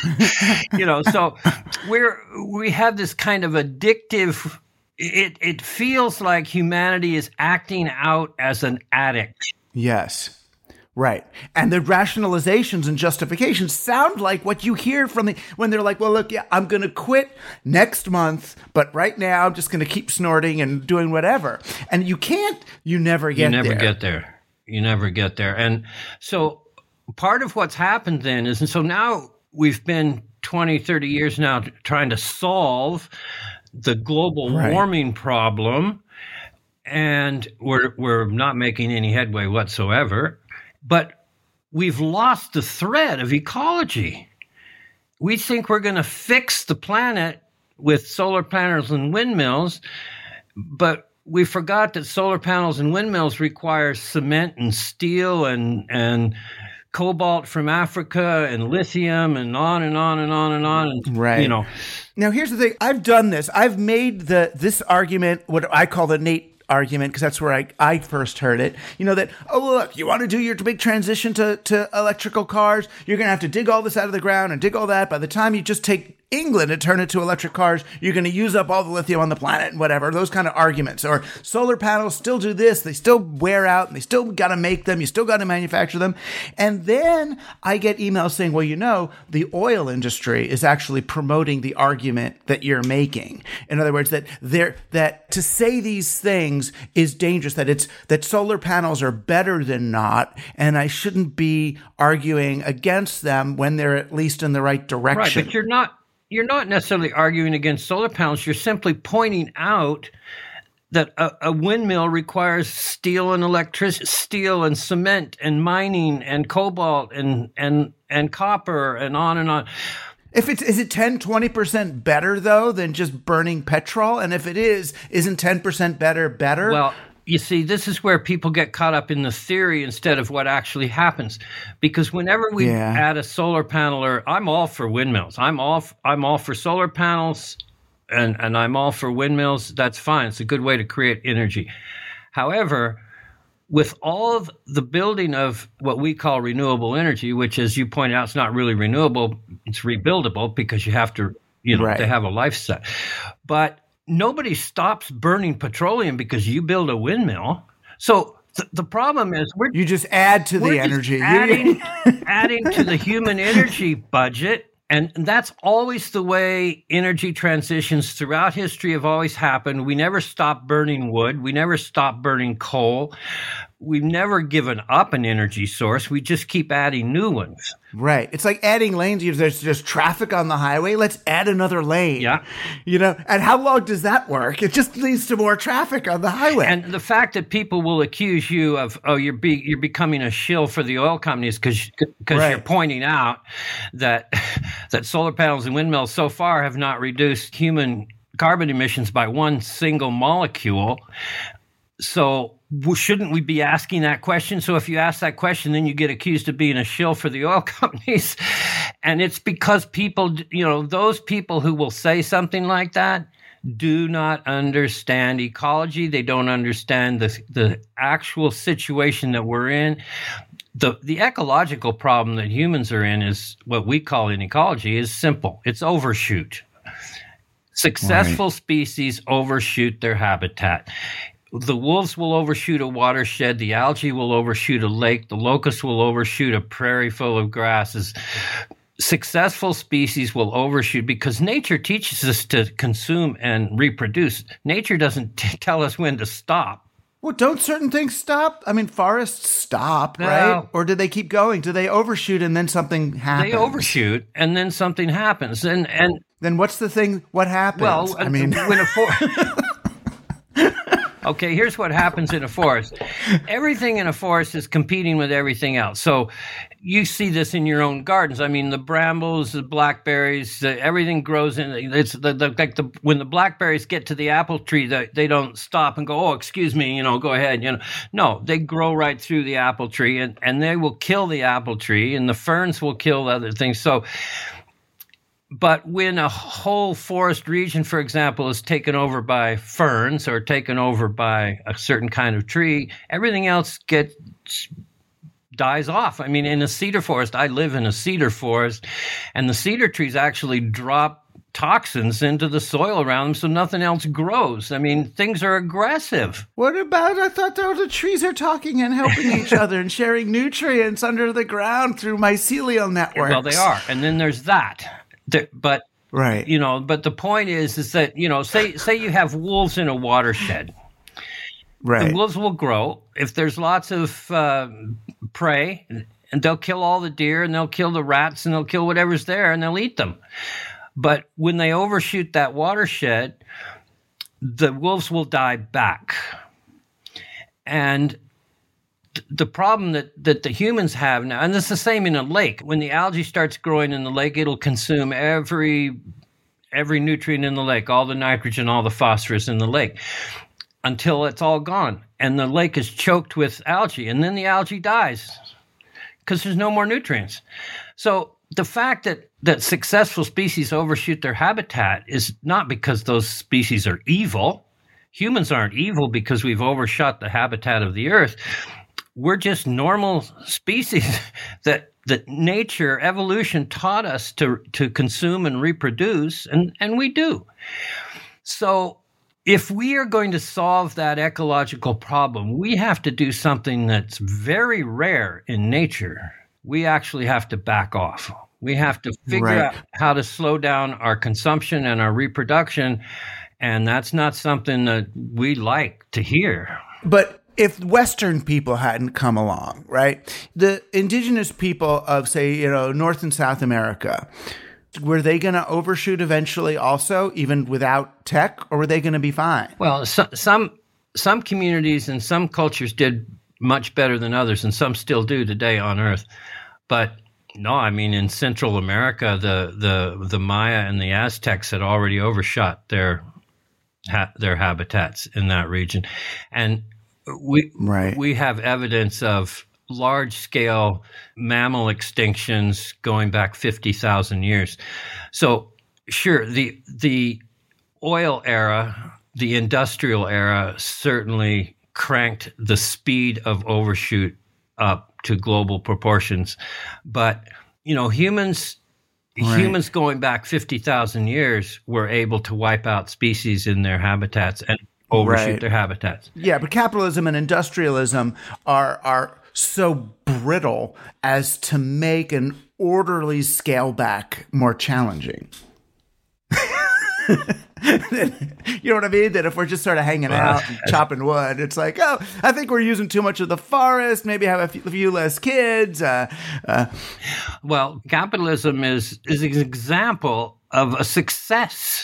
you know, so we're we have this kind of addictive. It it feels like humanity is acting out as an addict. Yes. Right. And the rationalizations and justifications sound like what you hear from the, when they're like, well, look, yeah, I'm going to quit next month, but right now I'm just going to keep snorting and doing whatever. And you can't, you never get there. You never there. get there. You never get there. And so part of what's happened then is, and so now we've been twenty, thirty years now trying to solve the global right. warming problem, and we're we're not making any headway whatsoever. But we've lost the thread of ecology. We think we're going to fix the planet with solar panels and windmills, but we forgot that solar panels and windmills require cement and steel and and cobalt from Africa and lithium and on and on and on and on. And, right. You know. Now, here's the thing. I've done this. I've made the this argument, what I call the Nate argument, because that's where I, I first heard it, you know, that, oh, look, you want to do your big transition to, to electrical cars, you're going to have to dig all this out of the ground and dig all that. By the time you just take England and turn it to electric cars, you're going to use up all the lithium on the planet and whatever, those kind of arguments. Or solar panels still do this, they still wear out, and they still got to make them, you still got to manufacture them. And then I get emails saying, well, you know, the oil industry is actually promoting the argument that you're making. In other words, that they're, that to say these things is dangerous, that it's that solar panels are better than not, and I shouldn't be arguing against them when they're at least in the right direction. Right, but you're not You're not necessarily arguing against solar panels. You're simply pointing out that a, a windmill requires steel and electricity, steel and cement and mining and cobalt and and and copper and on and on. If it's is it ten, twenty percent better though than just burning petrol? And if it is, isn't ten percent better better? Well, you see, this is where people get caught up in the theory instead of what actually happens. Because whenever we yeah. add a solar panel, or I'm all for windmills. I'm all I'm all for solar panels, and, and I'm all for windmills. That's fine. It's a good way to create energy. However, with all of the building of what we call renewable energy, which, as you pointed out, is not really renewable, it's rebuildable because you have to, you know, right. to have a life set. But nobody stops burning petroleum because you build a windmill. So th- the problem is we're you just add to we're the just energy, adding, adding to the human energy budget. And that's always the way energy transitions throughout history have always happened. We never stop burning wood. We never stop burning coal. We've never given up an energy source. We just keep adding new ones. Right. It's like adding lanes. There's just traffic on the highway. Let's add another lane. Yeah. You know, and how long does that work? It just leads to more traffic on the highway. And the fact that people will accuse you of, oh, you're be, you're becoming a shill for the oil companies because because right. you're pointing out that that solar panels and windmills so far have not reduced human carbon emissions by one single molecule. So shouldn't we be asking that question? So if you ask that question, then you get accused of being a shill for the oil companies. And it's because people, you know, those people who will say something like that do not understand ecology. They don't understand the the actual situation that we're in. The the ecological problem that humans are in is what we call in ecology is simple. It's overshoot. Successful right. species overshoot their habitat. The wolves will overshoot a watershed. The algae will overshoot a lake. The locust will overshoot a prairie full of grasses. Successful species will overshoot because nature teaches us to consume and reproduce. Nature doesn't t- tell us when to stop. Well, don't certain things stop? I mean, forests stop, no. right? Or do they keep going? Do they overshoot and then something happens? They overshoot and then something happens. And and then what's the thing? What happens? Well, I mean, when a for- Okay, here's what happens in a forest. Everything in a forest is competing with everything else. So you see this in your own gardens. I mean, the brambles, the blackberries, the, everything grows in. It's the, the, like the when the blackberries get to the apple tree, they, they don't stop and go, oh, excuse me, you know, go ahead. You know, no, they grow right through the apple tree, and, and they will kill the apple tree, and the ferns will kill other things. So. But when a whole forest region, for example, is taken over by ferns or taken over by a certain kind of tree, everything else gets dies off. I mean, in a cedar forest, I live in a cedar forest, and the cedar trees actually drop toxins into the soil around them so nothing else grows. I mean, things are aggressive. What about, I thought the, the trees are talking and helping each other and sharing nutrients under the ground through mycelial networks. Well, they are. And then there's that. There, but, right. you know, but the point is, is that, you know, say, say you have wolves in a watershed. Right. The wolves will grow. If there's lots of uh, prey, and they'll kill all the deer, and they'll kill the rats, and they'll kill whatever's there, and they'll eat them. But when they overshoot that watershed, the wolves will die back. And th- the problem that, that the humans have now, and it's the same in a lake, when the algae starts growing in the lake, it'll consume every every nutrient in the lake, all the nitrogen, all the phosphorus in the lake, until it's all gone. And the lake is choked with algae, and then the algae dies because there's no more nutrients. So the fact that, that successful species overshoot their habitat is not because those species are evil. Humans aren't evil because we've overshot the habitat of the earth. We're just normal species that that nature, evolution taught us to, to consume and reproduce, and, and we do. So if we are going to solve that ecological problem, we have to do something that's very rare in nature. We actually have to back off. We have to figure Right. out how to slow down our consumption and our reproduction, and that's not something that we like to hear. But if Western people hadn't come along, right, the indigenous people of, say, you know, North and South America, were they going to overshoot eventually also, even without tech, or were they going to be fine? Well, so, some some communities and some cultures did much better than others, and some still do today on Earth. But no, I mean, in Central America, the the the Maya and the Aztecs had already overshot their ha- their habitats in that region, and we Right. we have evidence of large scale mammal extinctions going back fifty thousand years. So sure, the the oil era, the industrial era certainly cranked the speed of overshoot up to global proportions. But, you know, humans Right. humans going back fifty thousand years were able to wipe out species in their habitats and overshoot Right. their habitats. Yeah, but capitalism and industrialism are are so brittle as to make an orderly scale back more challenging. You know what I mean? That if we're just sort of hanging out and chopping wood, it's like, oh, I think we're using too much of the forest. Maybe have a few, a few less kids. Uh, uh. Well, capitalism is is an example of a success.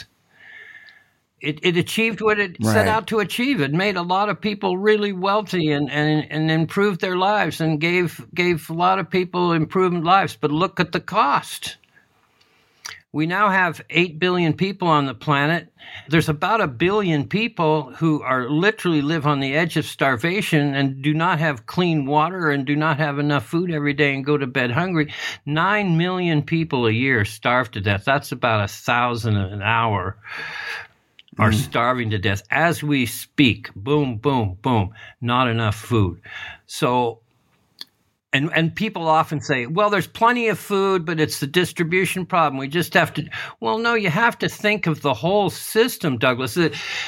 It, it achieved what it Right. set out to achieve. It made a lot of people really wealthy and, and, and improved their lives and gave gave a lot of people improved lives. But look at the cost. We now have eight billion people on the planet. There's about a billion people who are literally live on the edge of starvation and do not have clean water and do not have enough food every day and go to bed hungry. Nine million people a year starve to death. That's about a thousand an hour are starving to death as we speak. Boom, boom, boom. Not enough food. So And and people often say, well, there's plenty of food, but it's the distribution problem. We just have to – well, no, you have to think of the whole system, Douglas.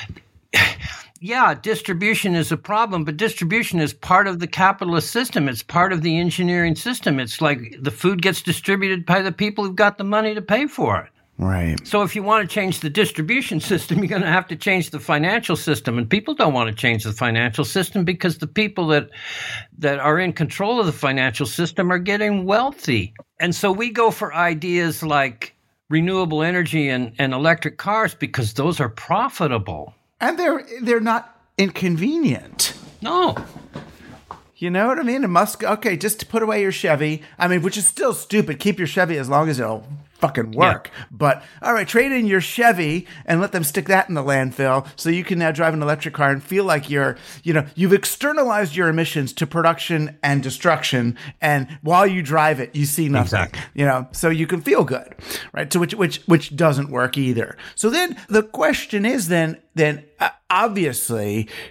Yeah, distribution is a problem, but distribution is part of the capitalist system. It's part of the engineering system. It's like the food gets distributed by the people who've got the money to pay for it. Right. So if you want to change the distribution system, you're going to have to change the financial system. And people don't want to change the financial system because the people that that are in control of the financial system are getting wealthy. And so we go for ideas like renewable energy and, and electric cars because those are profitable. And they're they're not inconvenient. No. You know what I mean? It must, okay, just to put away your Chevy. I mean, which is still stupid. Keep your Chevy as long as it'll fucking work. Yeah. But, all right, trade in your Chevy and let them stick that in the landfill so you can now drive an electric car and feel like you're, you know, you've externalized your emissions to production and destruction. And while you drive it, you see nothing. Exactly. You know, so you can feel good, right? So which, which, which doesn't work either. So then the question is then, then uh, obviously,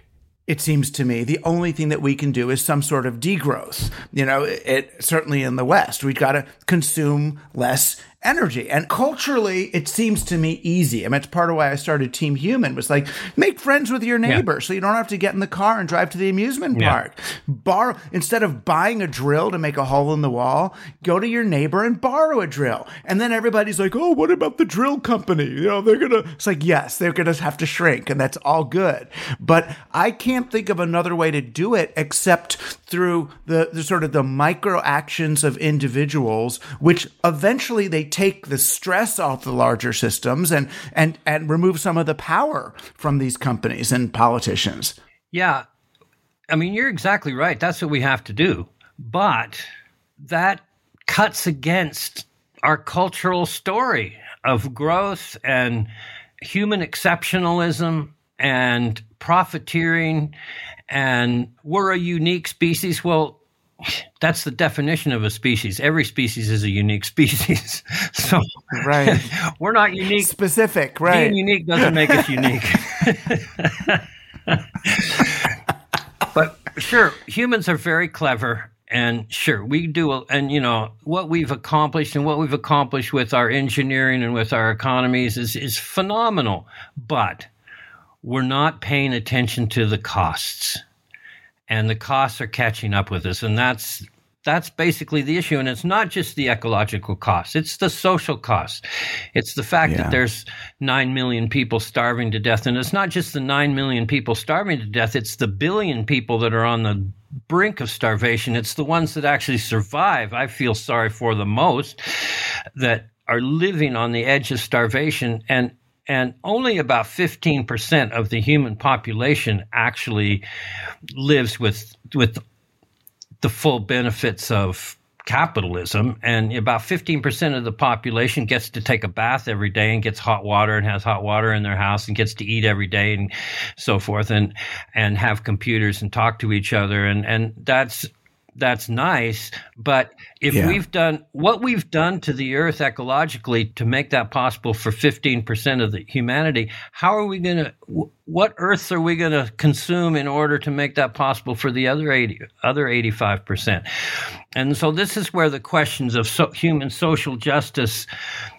it seems to me, the only thing that we can do is some sort of degrowth. You know, it, it certainly in the West, we've got to consume less energy. And culturally, it seems to me easy. I mean, it's part of why I started Team Human, was like, make friends with your neighbor yeah. so you don't have to get in the car and drive to the amusement yeah. park. Borrow, instead of buying a drill to make a hole in the wall, go to your neighbor and borrow a drill. And then everybody's like, oh, what about the drill company? You know, they're going to, it's like, yes, they're going to have to shrink, and that's all good. But I can't think of another way to do it except through the, the sort of the micro actions of individuals, which eventually they take the stress off the larger systems and and and remove some of the power from these companies and politicians. Yeah. I mean, you're exactly right. That's what we have to do. But that cuts against our cultural story of growth and human exceptionalism and profiteering, and we're a unique species. Well, that's the definition of a species. Every species is a unique species. So right. we're not unique. Specific, right. Being unique doesn't make us unique. But sure, humans are very clever. And sure, we do. And, you know, what we've accomplished and what we've accomplished with our engineering and with our economies is, is phenomenal. But we're not paying attention to the costs. And the costs are catching up with us. And that's that's basically the issue. And it's not just the ecological costs. It's the social costs. It's the fact yeah. that there's nine million people starving to death. And it's not just the nine million people starving to death. It's the billion people that are on the brink of starvation. It's the ones that actually survive. I feel sorry for the most, that are living on the edge of starvation. And And only about fifteen percent of the human population actually lives with with the full benefits of capitalism. And about fifteen percent of the population gets to take a bath every day and gets hot water and has hot water in their house and gets to eat every day and so forth, and and have computers and talk to each other. And, and that's That's nice, but if yeah. we've done what we've done to the earth ecologically to make that possible for fifteen percent of the humanity, how are we going to, what earth are we going to consume in order to make that possible for the other eighty, other eighty-five percent? And so this is where the questions of so, human social justice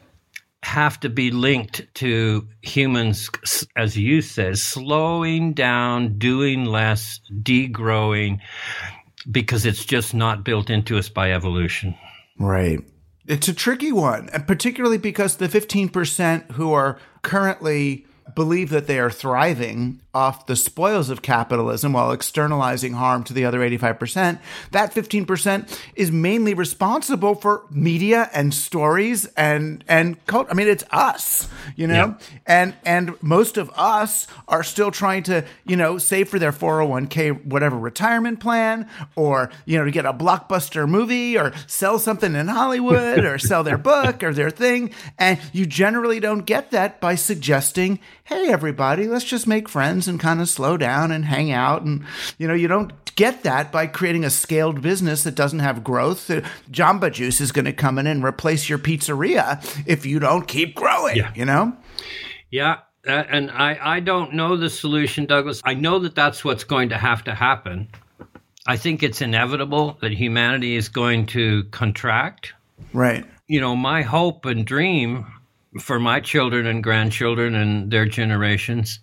have to be linked to humans, as you said, slowing down, doing less, degrowing, because it's just not built into us by evolution. Right. It's a tricky one, and particularly because the fifteen percent who are currently believe that they are thriving off the spoils of capitalism while externalizing harm to the other eighty-five percent, that fifteen percent is mainly responsible for media and stories and and culture. I mean, it's us, you know, yeah. and and most of us are still trying to, you know, save for their four oh one k whatever retirement plan, or, you know, to get a blockbuster movie or sell something in Hollywood or sell their book or their thing. And you generally don't get that by suggesting, hey, everybody, let's just make friends and kind of slow down and hang out. And, you know, you don't get that by creating a scaled business that doesn't have growth. Jamba Juice is going to come in and replace your pizzeria if you don't keep growing, yeah. you know? Yeah. Uh, and I, I don't know the solution, Douglas. I know that that's what's going to have to happen. I think it's inevitable that humanity is going to contract. Right. You know, my hope and dream for my children and grandchildren and their generations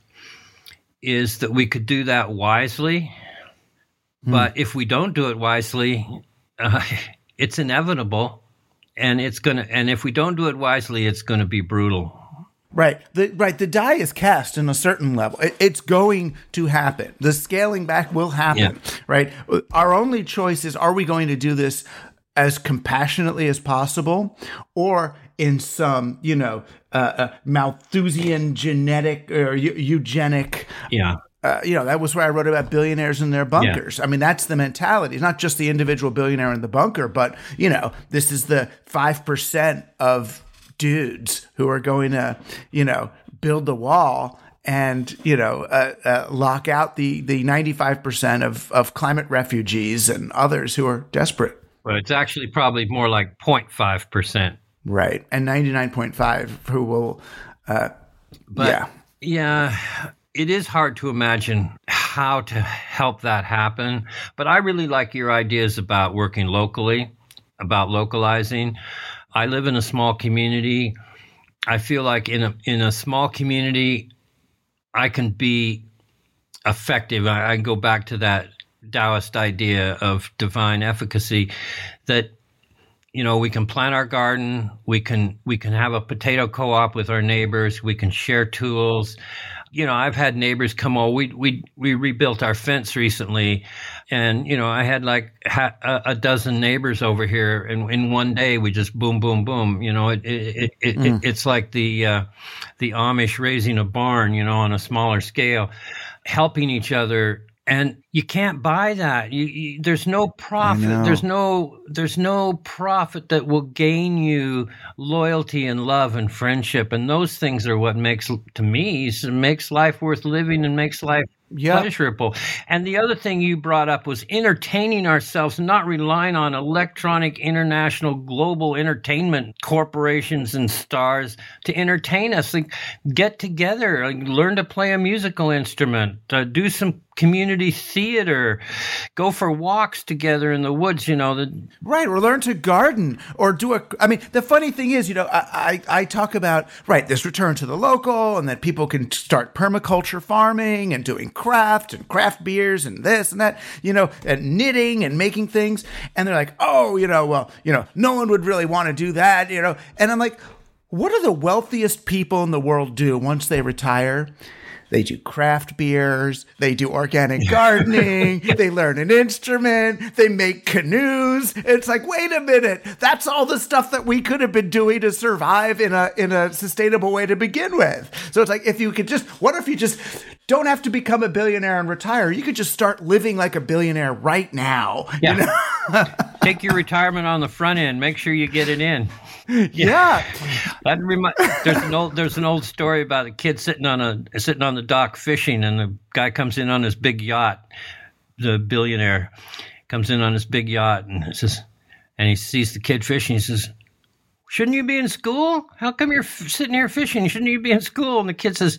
is that we could do that wisely. Hmm. But if we don't do it wisely, uh, it's inevitable. And it's going to, and if we don't do it wisely, it's going to be brutal. Right. The, right. The die is cast in a certain level. It, it's going to happen. The scaling back will happen. Yeah. Right. Our only choice is, are we going to do this as compassionately as possible, or in some, you know, uh, uh, Malthusian genetic or eu- eugenic. Yeah. Uh, you know, that was where I wrote about billionaires in their bunkers. Yeah. I mean, that's the mentality. It's not just the individual billionaire in the bunker, but, you know, this is the five percent of dudes who are going to, you know, build the wall and, you know, uh, uh, lock out the, the ninety-five percent of, of climate refugees and others who are desperate. Well, it's actually probably more like zero point five percent. Right. And ninety-nine point five who will, uh, but, yeah. Yeah. it is hard to imagine how to help that happen. But I really like your ideas about working locally, about localizing. I live in a small community. I feel like in a in a small community, I can be effective. I, I go back to that Taoist idea of divine efficacy, that, you know, we can plant our garden, we can we can have a potato co-op with our neighbors, we can share tools. You know, I've had neighbors come over. We we we rebuilt our fence recently, and you know, I had like ha- a, a dozen neighbors over here, and in one day we just boom, boom, boom. You know, it it, it, mm. it it's like the uh, the Amish raising a barn, you know, on a smaller scale, helping each other. And you can't buy that. You, you, there's no profit. There's no there's no profit that will gain you loyalty and love and friendship. And those things are what makes, to me, makes life worth living and makes life yep. pleasurable. And the other thing you brought up was entertaining ourselves, not relying on electronic, international, global entertainment corporations and stars to entertain us. Like, get together, like, learn to play a musical instrument, uh, do some community theater, go for walks together in the woods, you know. The, right, or learn to garden, or do a, I mean, the funny thing is, you know, I, I, I talk about, right, this return to the local, and that people can start permaculture farming and doing craft and craft beers and this and that, you know, and knitting and making things. And they're like, oh, you know, well, you know, no one would really want to do that, you know. And I'm like, what do the wealthiest people in the world do once they retire? They do craft beers, they do organic gardening, they learn an instrument, they make canoes. It's like, wait a minute, that's all the stuff that we could have been doing to survive in a in a sustainable way to begin with. So it's like, if you could just, what if you just don't have to become a billionaire and retire? You could just start living like a billionaire right now. Yeah. You know? Take your retirement on the front end, make sure you get it in. Yeah, that remi- there's an old there's an old story about a kid sitting on a sitting on the dock fishing, and the guy comes in on his big yacht. The billionaire comes in on his big yacht, and says, and he sees the kid fishing. He says, "Shouldn't you be in school? How come you're f- sitting here fishing? Shouldn't you be in school?" And the kid says,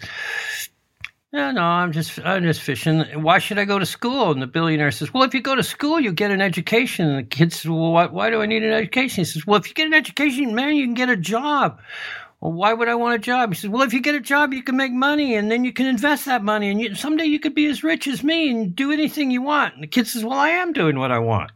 No, no, I'm just I'm just fishing. Why should I go to school? And the billionaire says, well, if you go to school, you get an education. And the kid says, well, why, why do I need an education? He says, well, if you get an education, man, you can get a job. Well, why would I want a job? He says, well, if you get a job, you can make money, and then you can invest that money, and you, someday you could be as rich as me and do anything you want. And the kid says, well, I am doing what I want.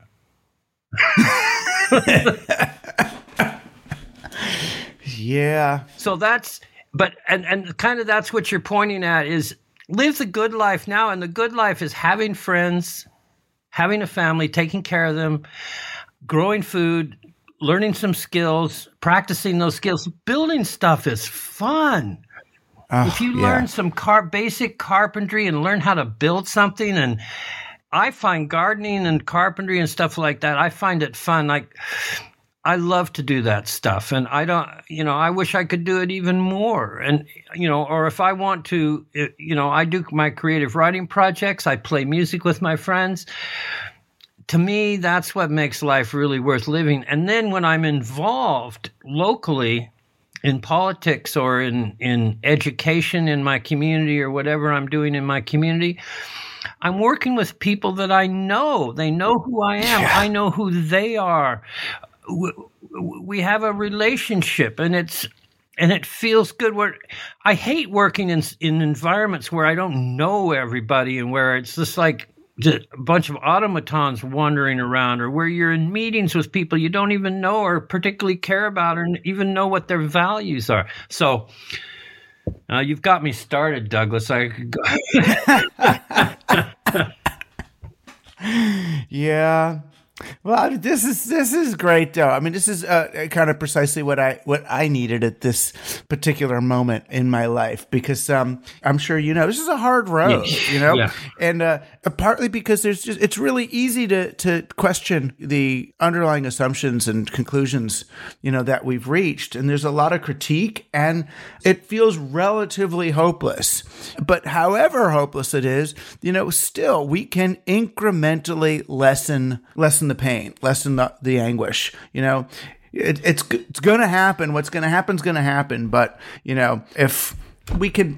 Yeah. So that's, but, and, and kind of that's what you're pointing at is live the good life now. And the good life is having friends, having a family, taking care of them, growing food, learning some skills, practicing those skills. Building stuff is fun. Oh, if you learn yeah. some car, basic carpentry and learn how to build something, and I find gardening and carpentry and stuff like that, I find it fun. Like, I love to do that stuff, and I don't, you know, I wish I could do it even more. And, you know, or if I want to, you know, I do my creative writing projects, I play music with my friends. To me, that's what makes life really worth living. And then when I'm involved locally in politics or in, in education in my community or whatever I'm doing in my community, I'm working with people that I know. They know who I am. Yeah. I know who they are. We have a relationship, and it's and it feels good. Where I hate working in in environments where I don't know everybody and where it's just like a bunch of automatons wandering around, or where you're in meetings with people you don't even know or particularly care about or even know what their values are. So uh, you've got me started, Douglas. I could go. Yeah. Well, this is this is great, though. I mean, this is uh, kind of precisely what I what I needed at this particular moment in my life, because um, I'm sure you know this is a hard road, you know, yeah. and uh, partly because there's just it's really easy to to question the underlying assumptions and conclusions, you know, that we've reached, and there's a lot of critique, and it feels relatively hopeless. But however hopeless it is, you know, still we can incrementally lessen lessen the pain, lessen the, the anguish. You know, it, it's it's going to happen. What's going to happen is going to happen. But, you know, if we can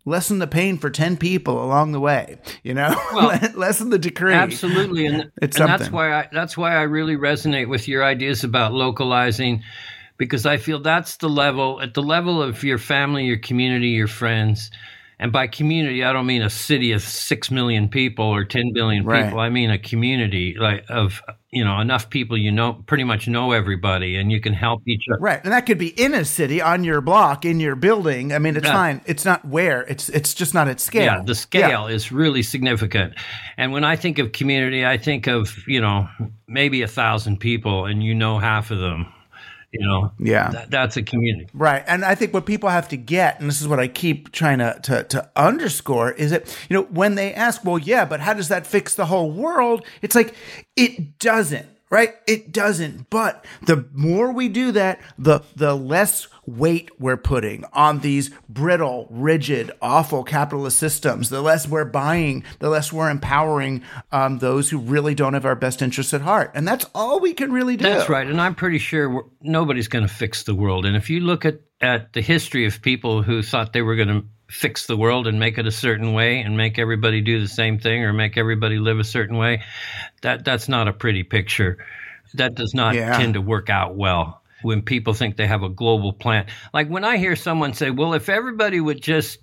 lessen the pain for ten people along the way, you know, Well, lessen the decree. Absolutely. And, It's and that's something. why I, that's why I really resonate with your ideas about localizing, because I feel that's the level, at the level of your family, your community, your friends. And by community, I don't mean a city of six million people or ten billion Right. people. I mean a community like of, you know, enough people, you know, pretty much know everybody and you can help each other. Right. And that could be in a city, on your block, in your building. I mean, it's Yeah. fine. It's not where. It's it's just not at scale. Yeah, the scale is really significant. And when I think of community, I think of, you know, maybe a thousand people and you know half of them. You know, Yeah. that, that's a community. Right. And I think what people have to get, and this is what I keep trying to, to, to underscore, is that, you know, when they ask, well, yeah, but how does that fix the whole world? It's like, it doesn't, right? It doesn't. But the more we do that, the the less weight we're putting on these brittle, rigid, awful capitalist systems. The less we're buying, the less we're empowering um, those who really don't have our best interests at heart. And that's all we can really do. That's right. And I'm pretty sure we're, nobody's going to fix the world. And if you look at, at the history of people who thought they were going to fix the world and make it a certain way and make everybody do the same thing or make everybody live a certain way, that that's not a pretty picture. That does not Yeah. tend to work out well when people think they have a global plan. Like when I hear someone say, well, if everybody would just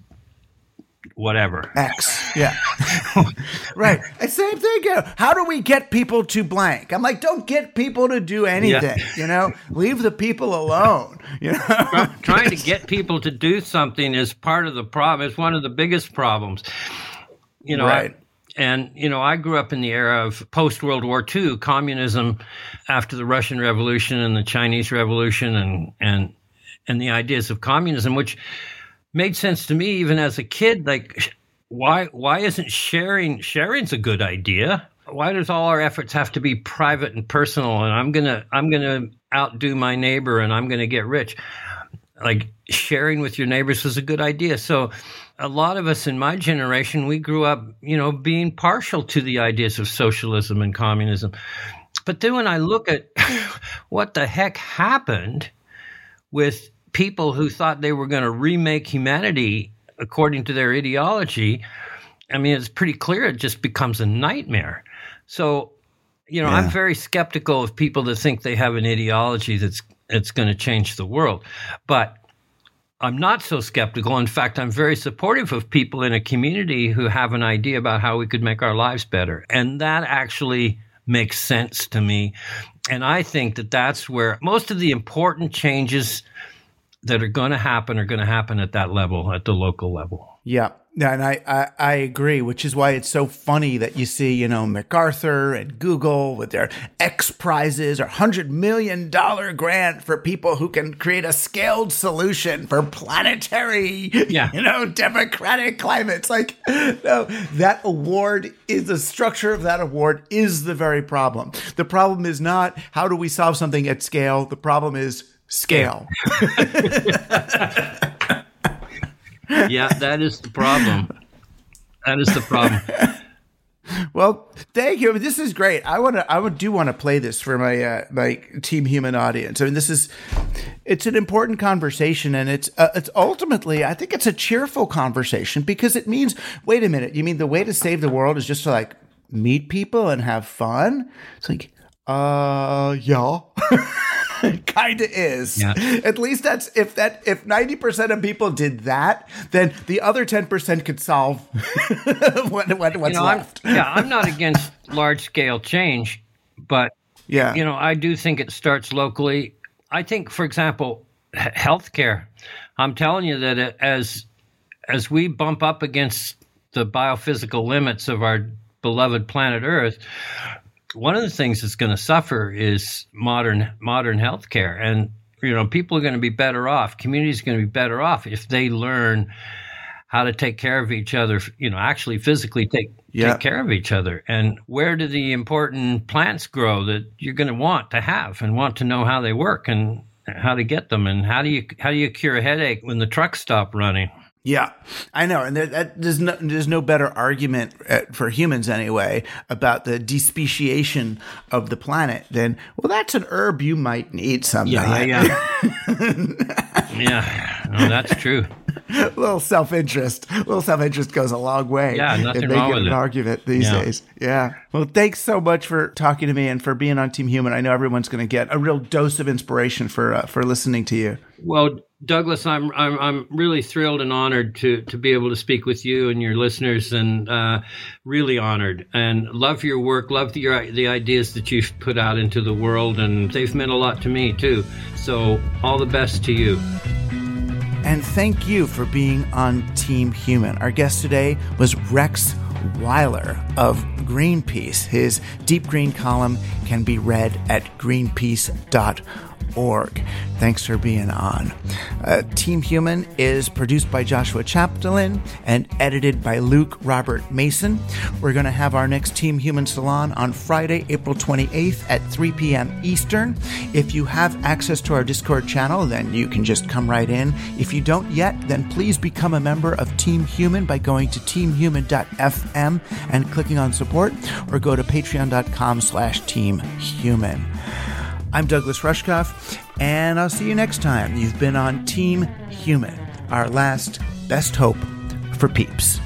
whatever. X. Yeah. Right. Same thing. You know, how do we get people to blank? I'm like, don't get people to do anything. Yeah. You know, leave the people alone. You know, Try- Trying to get people to do something is part of the problem. It's one of the biggest problems. You know, Right. And, you know, I grew up in the era of post-World War Two, communism after the Russian Revolution and the Chinese Revolution and, and, and the ideas of communism, which made sense to me even as a kid. Like, why, why isn't sharing, sharing's a good idea. Why does all our efforts have to be private and personal? And I'm going to, I'm going to outdo my neighbor and I'm going to get rich. Like sharing with your neighbors was a good idea. So a lot of us in my generation, we grew up, you know, being partial to the ideas of socialism and communism. But then when I look at what the heck happened with people who thought they were going to remake humanity according to their ideology, I mean, it's pretty clear it just becomes a nightmare. So, you know, Yeah. I'm very skeptical of people that think they have an ideology that's it's going to change the world. But I'm not so skeptical. In fact, I'm very supportive of people in a community who have an idea about how we could make our lives better. And that actually makes sense to me. And I think that that's where most of the important changes that are going to happen are going to happen at that level, at the local level. Yeah. Yeah, and I, I, I agree, which is why it's so funny that you see, you know, MacArthur and Google with their X prizes or one hundred million dollars grant for people who can create a scaled solution for planetary, Yeah. you know, democratic climates. Like, no, that award is the structure of that award is the very problem. The problem is not how do we solve something at scale. The problem is scale. Yeah, that is the problem. That is the problem. Well, thank you. I mean, this is great. I want to. I would do want to play this for my uh, my Team Human audience. I mean, this is it's an important conversation, and it's uh, it's ultimately I think it's a cheerful conversation because it means wait a minute. You mean the way to save the world is just to like meet people and have fun? It's like, uh, yeah. It kind of is. Yeah. At least that's if that if ninety percent of people did that, then the other ten percent could solve what, what, what's You know, left. I'm, yeah, I'm not against large scale change, but Yeah. you know, I do think it starts locally. I think, for example, h- healthcare. I'm telling you that it, as as we bump up against the biophysical limits of our beloved planet Earth, one of the things that's going to suffer is modern modern healthcare, and you know, people are going to be better off. Communities are going to be better off if they learn how to take care of each other. You know, actually physically take Yeah. take care of each other. And where do the important plants grow that you're going to want to have and want to know how they work and how to get them, and how do you how do you cure a headache when the trucks stop running? Yeah, I know, and there, that, there's no there's no better argument uh, for humans anyway about the despeciation of the planet than well, that's an herb you might need someday. Yeah, yeah, yeah. Yeah, no, that's true. A little self-interest. A little self-interest goes a long way. Yeah, nothing if they wrong get with an it. argument these Yeah. days. Yeah. Well, thanks so much for talking to me and for being on Team Human. I know everyone's going to get a real dose of inspiration for uh, for listening to you. Well, Douglas, I'm I'm I'm really thrilled and honored to to be able to speak with you and your listeners, and uh, really honored and love your work, love the, your the ideas that you've put out into the world, and they've meant a lot to me too. So all the best to you. And thank you for being on Team Human. Our guest today was Rex Weiler of Greenpeace. His Deep Green column can be read at greenpeace dot org. Thanks for being on. Uh, Team Human is produced by Joshua Chapdelaine and edited by Luke Robert Mason. We're going to have our next Team Human Salon on Friday, April twenty-eighth at three p.m. Eastern. If you have access to our Discord channel, then you can just come right in. If you don't yet, then please become a member of Team Human by going to team human dot f m and clicking on support, or go to patreon dot com slash team human. I'm Douglas Rushkoff, and I'll see you next time. You've been on Team Human, our last best hope for peeps.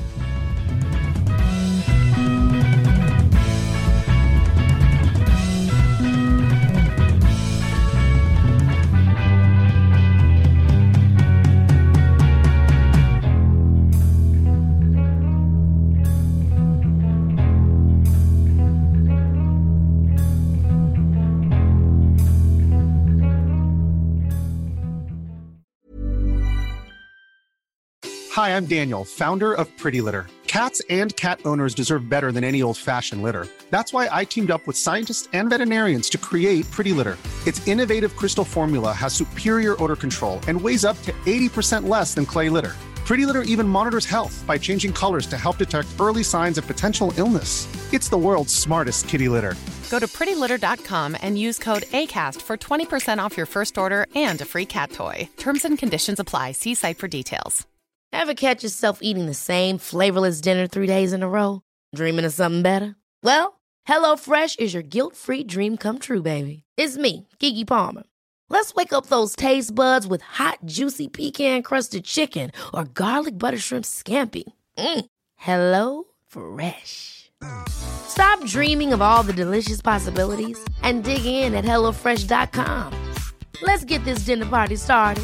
Hi, I'm Daniel, founder of Pretty Litter. Cats and cat owners deserve better than any old-fashioned litter. That's why I teamed up with scientists and veterinarians to create Pretty Litter. Its innovative crystal formula has superior odor control and weighs up to eighty percent less than clay litter. Pretty Litter even monitors health by changing colors to help detect early signs of potential illness. It's the world's smartest kitty litter. Go to pretty litter dot com and use code ACAST for twenty percent off your first order and a free cat toy. Terms and conditions apply. See site for details. Ever catch yourself eating the same flavorless dinner three days in a row? Dreaming of something better? Well, HelloFresh is your guilt-free dream come true, baby. It's me, Keke Palmer. Let's wake up those taste buds with hot, juicy pecan-crusted chicken or garlic butter shrimp scampi. Mm. Hello Fresh. Stop dreaming of all the delicious possibilities and dig in at hello fresh dot com. Let's get this dinner party started.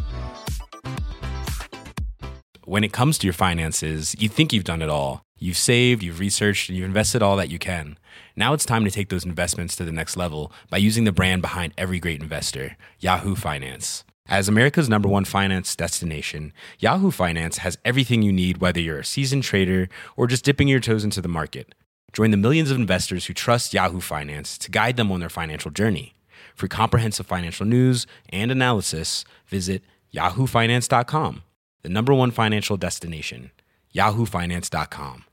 When it comes to your finances, you think you've done it all. You've saved, you've researched, and you've invested all that you can. Now it's time to take those investments to the next level by using the brand behind every great investor, Yahoo Finance. As America's number one finance destination, Yahoo Finance has everything you need, whether you're a seasoned trader or just dipping your toes into the market. Join the millions of investors who trust Yahoo Finance to guide them on their financial journey. For comprehensive financial news and analysis, visit yahoo finance dot com. The number one financial destination, yahoo finance dot com.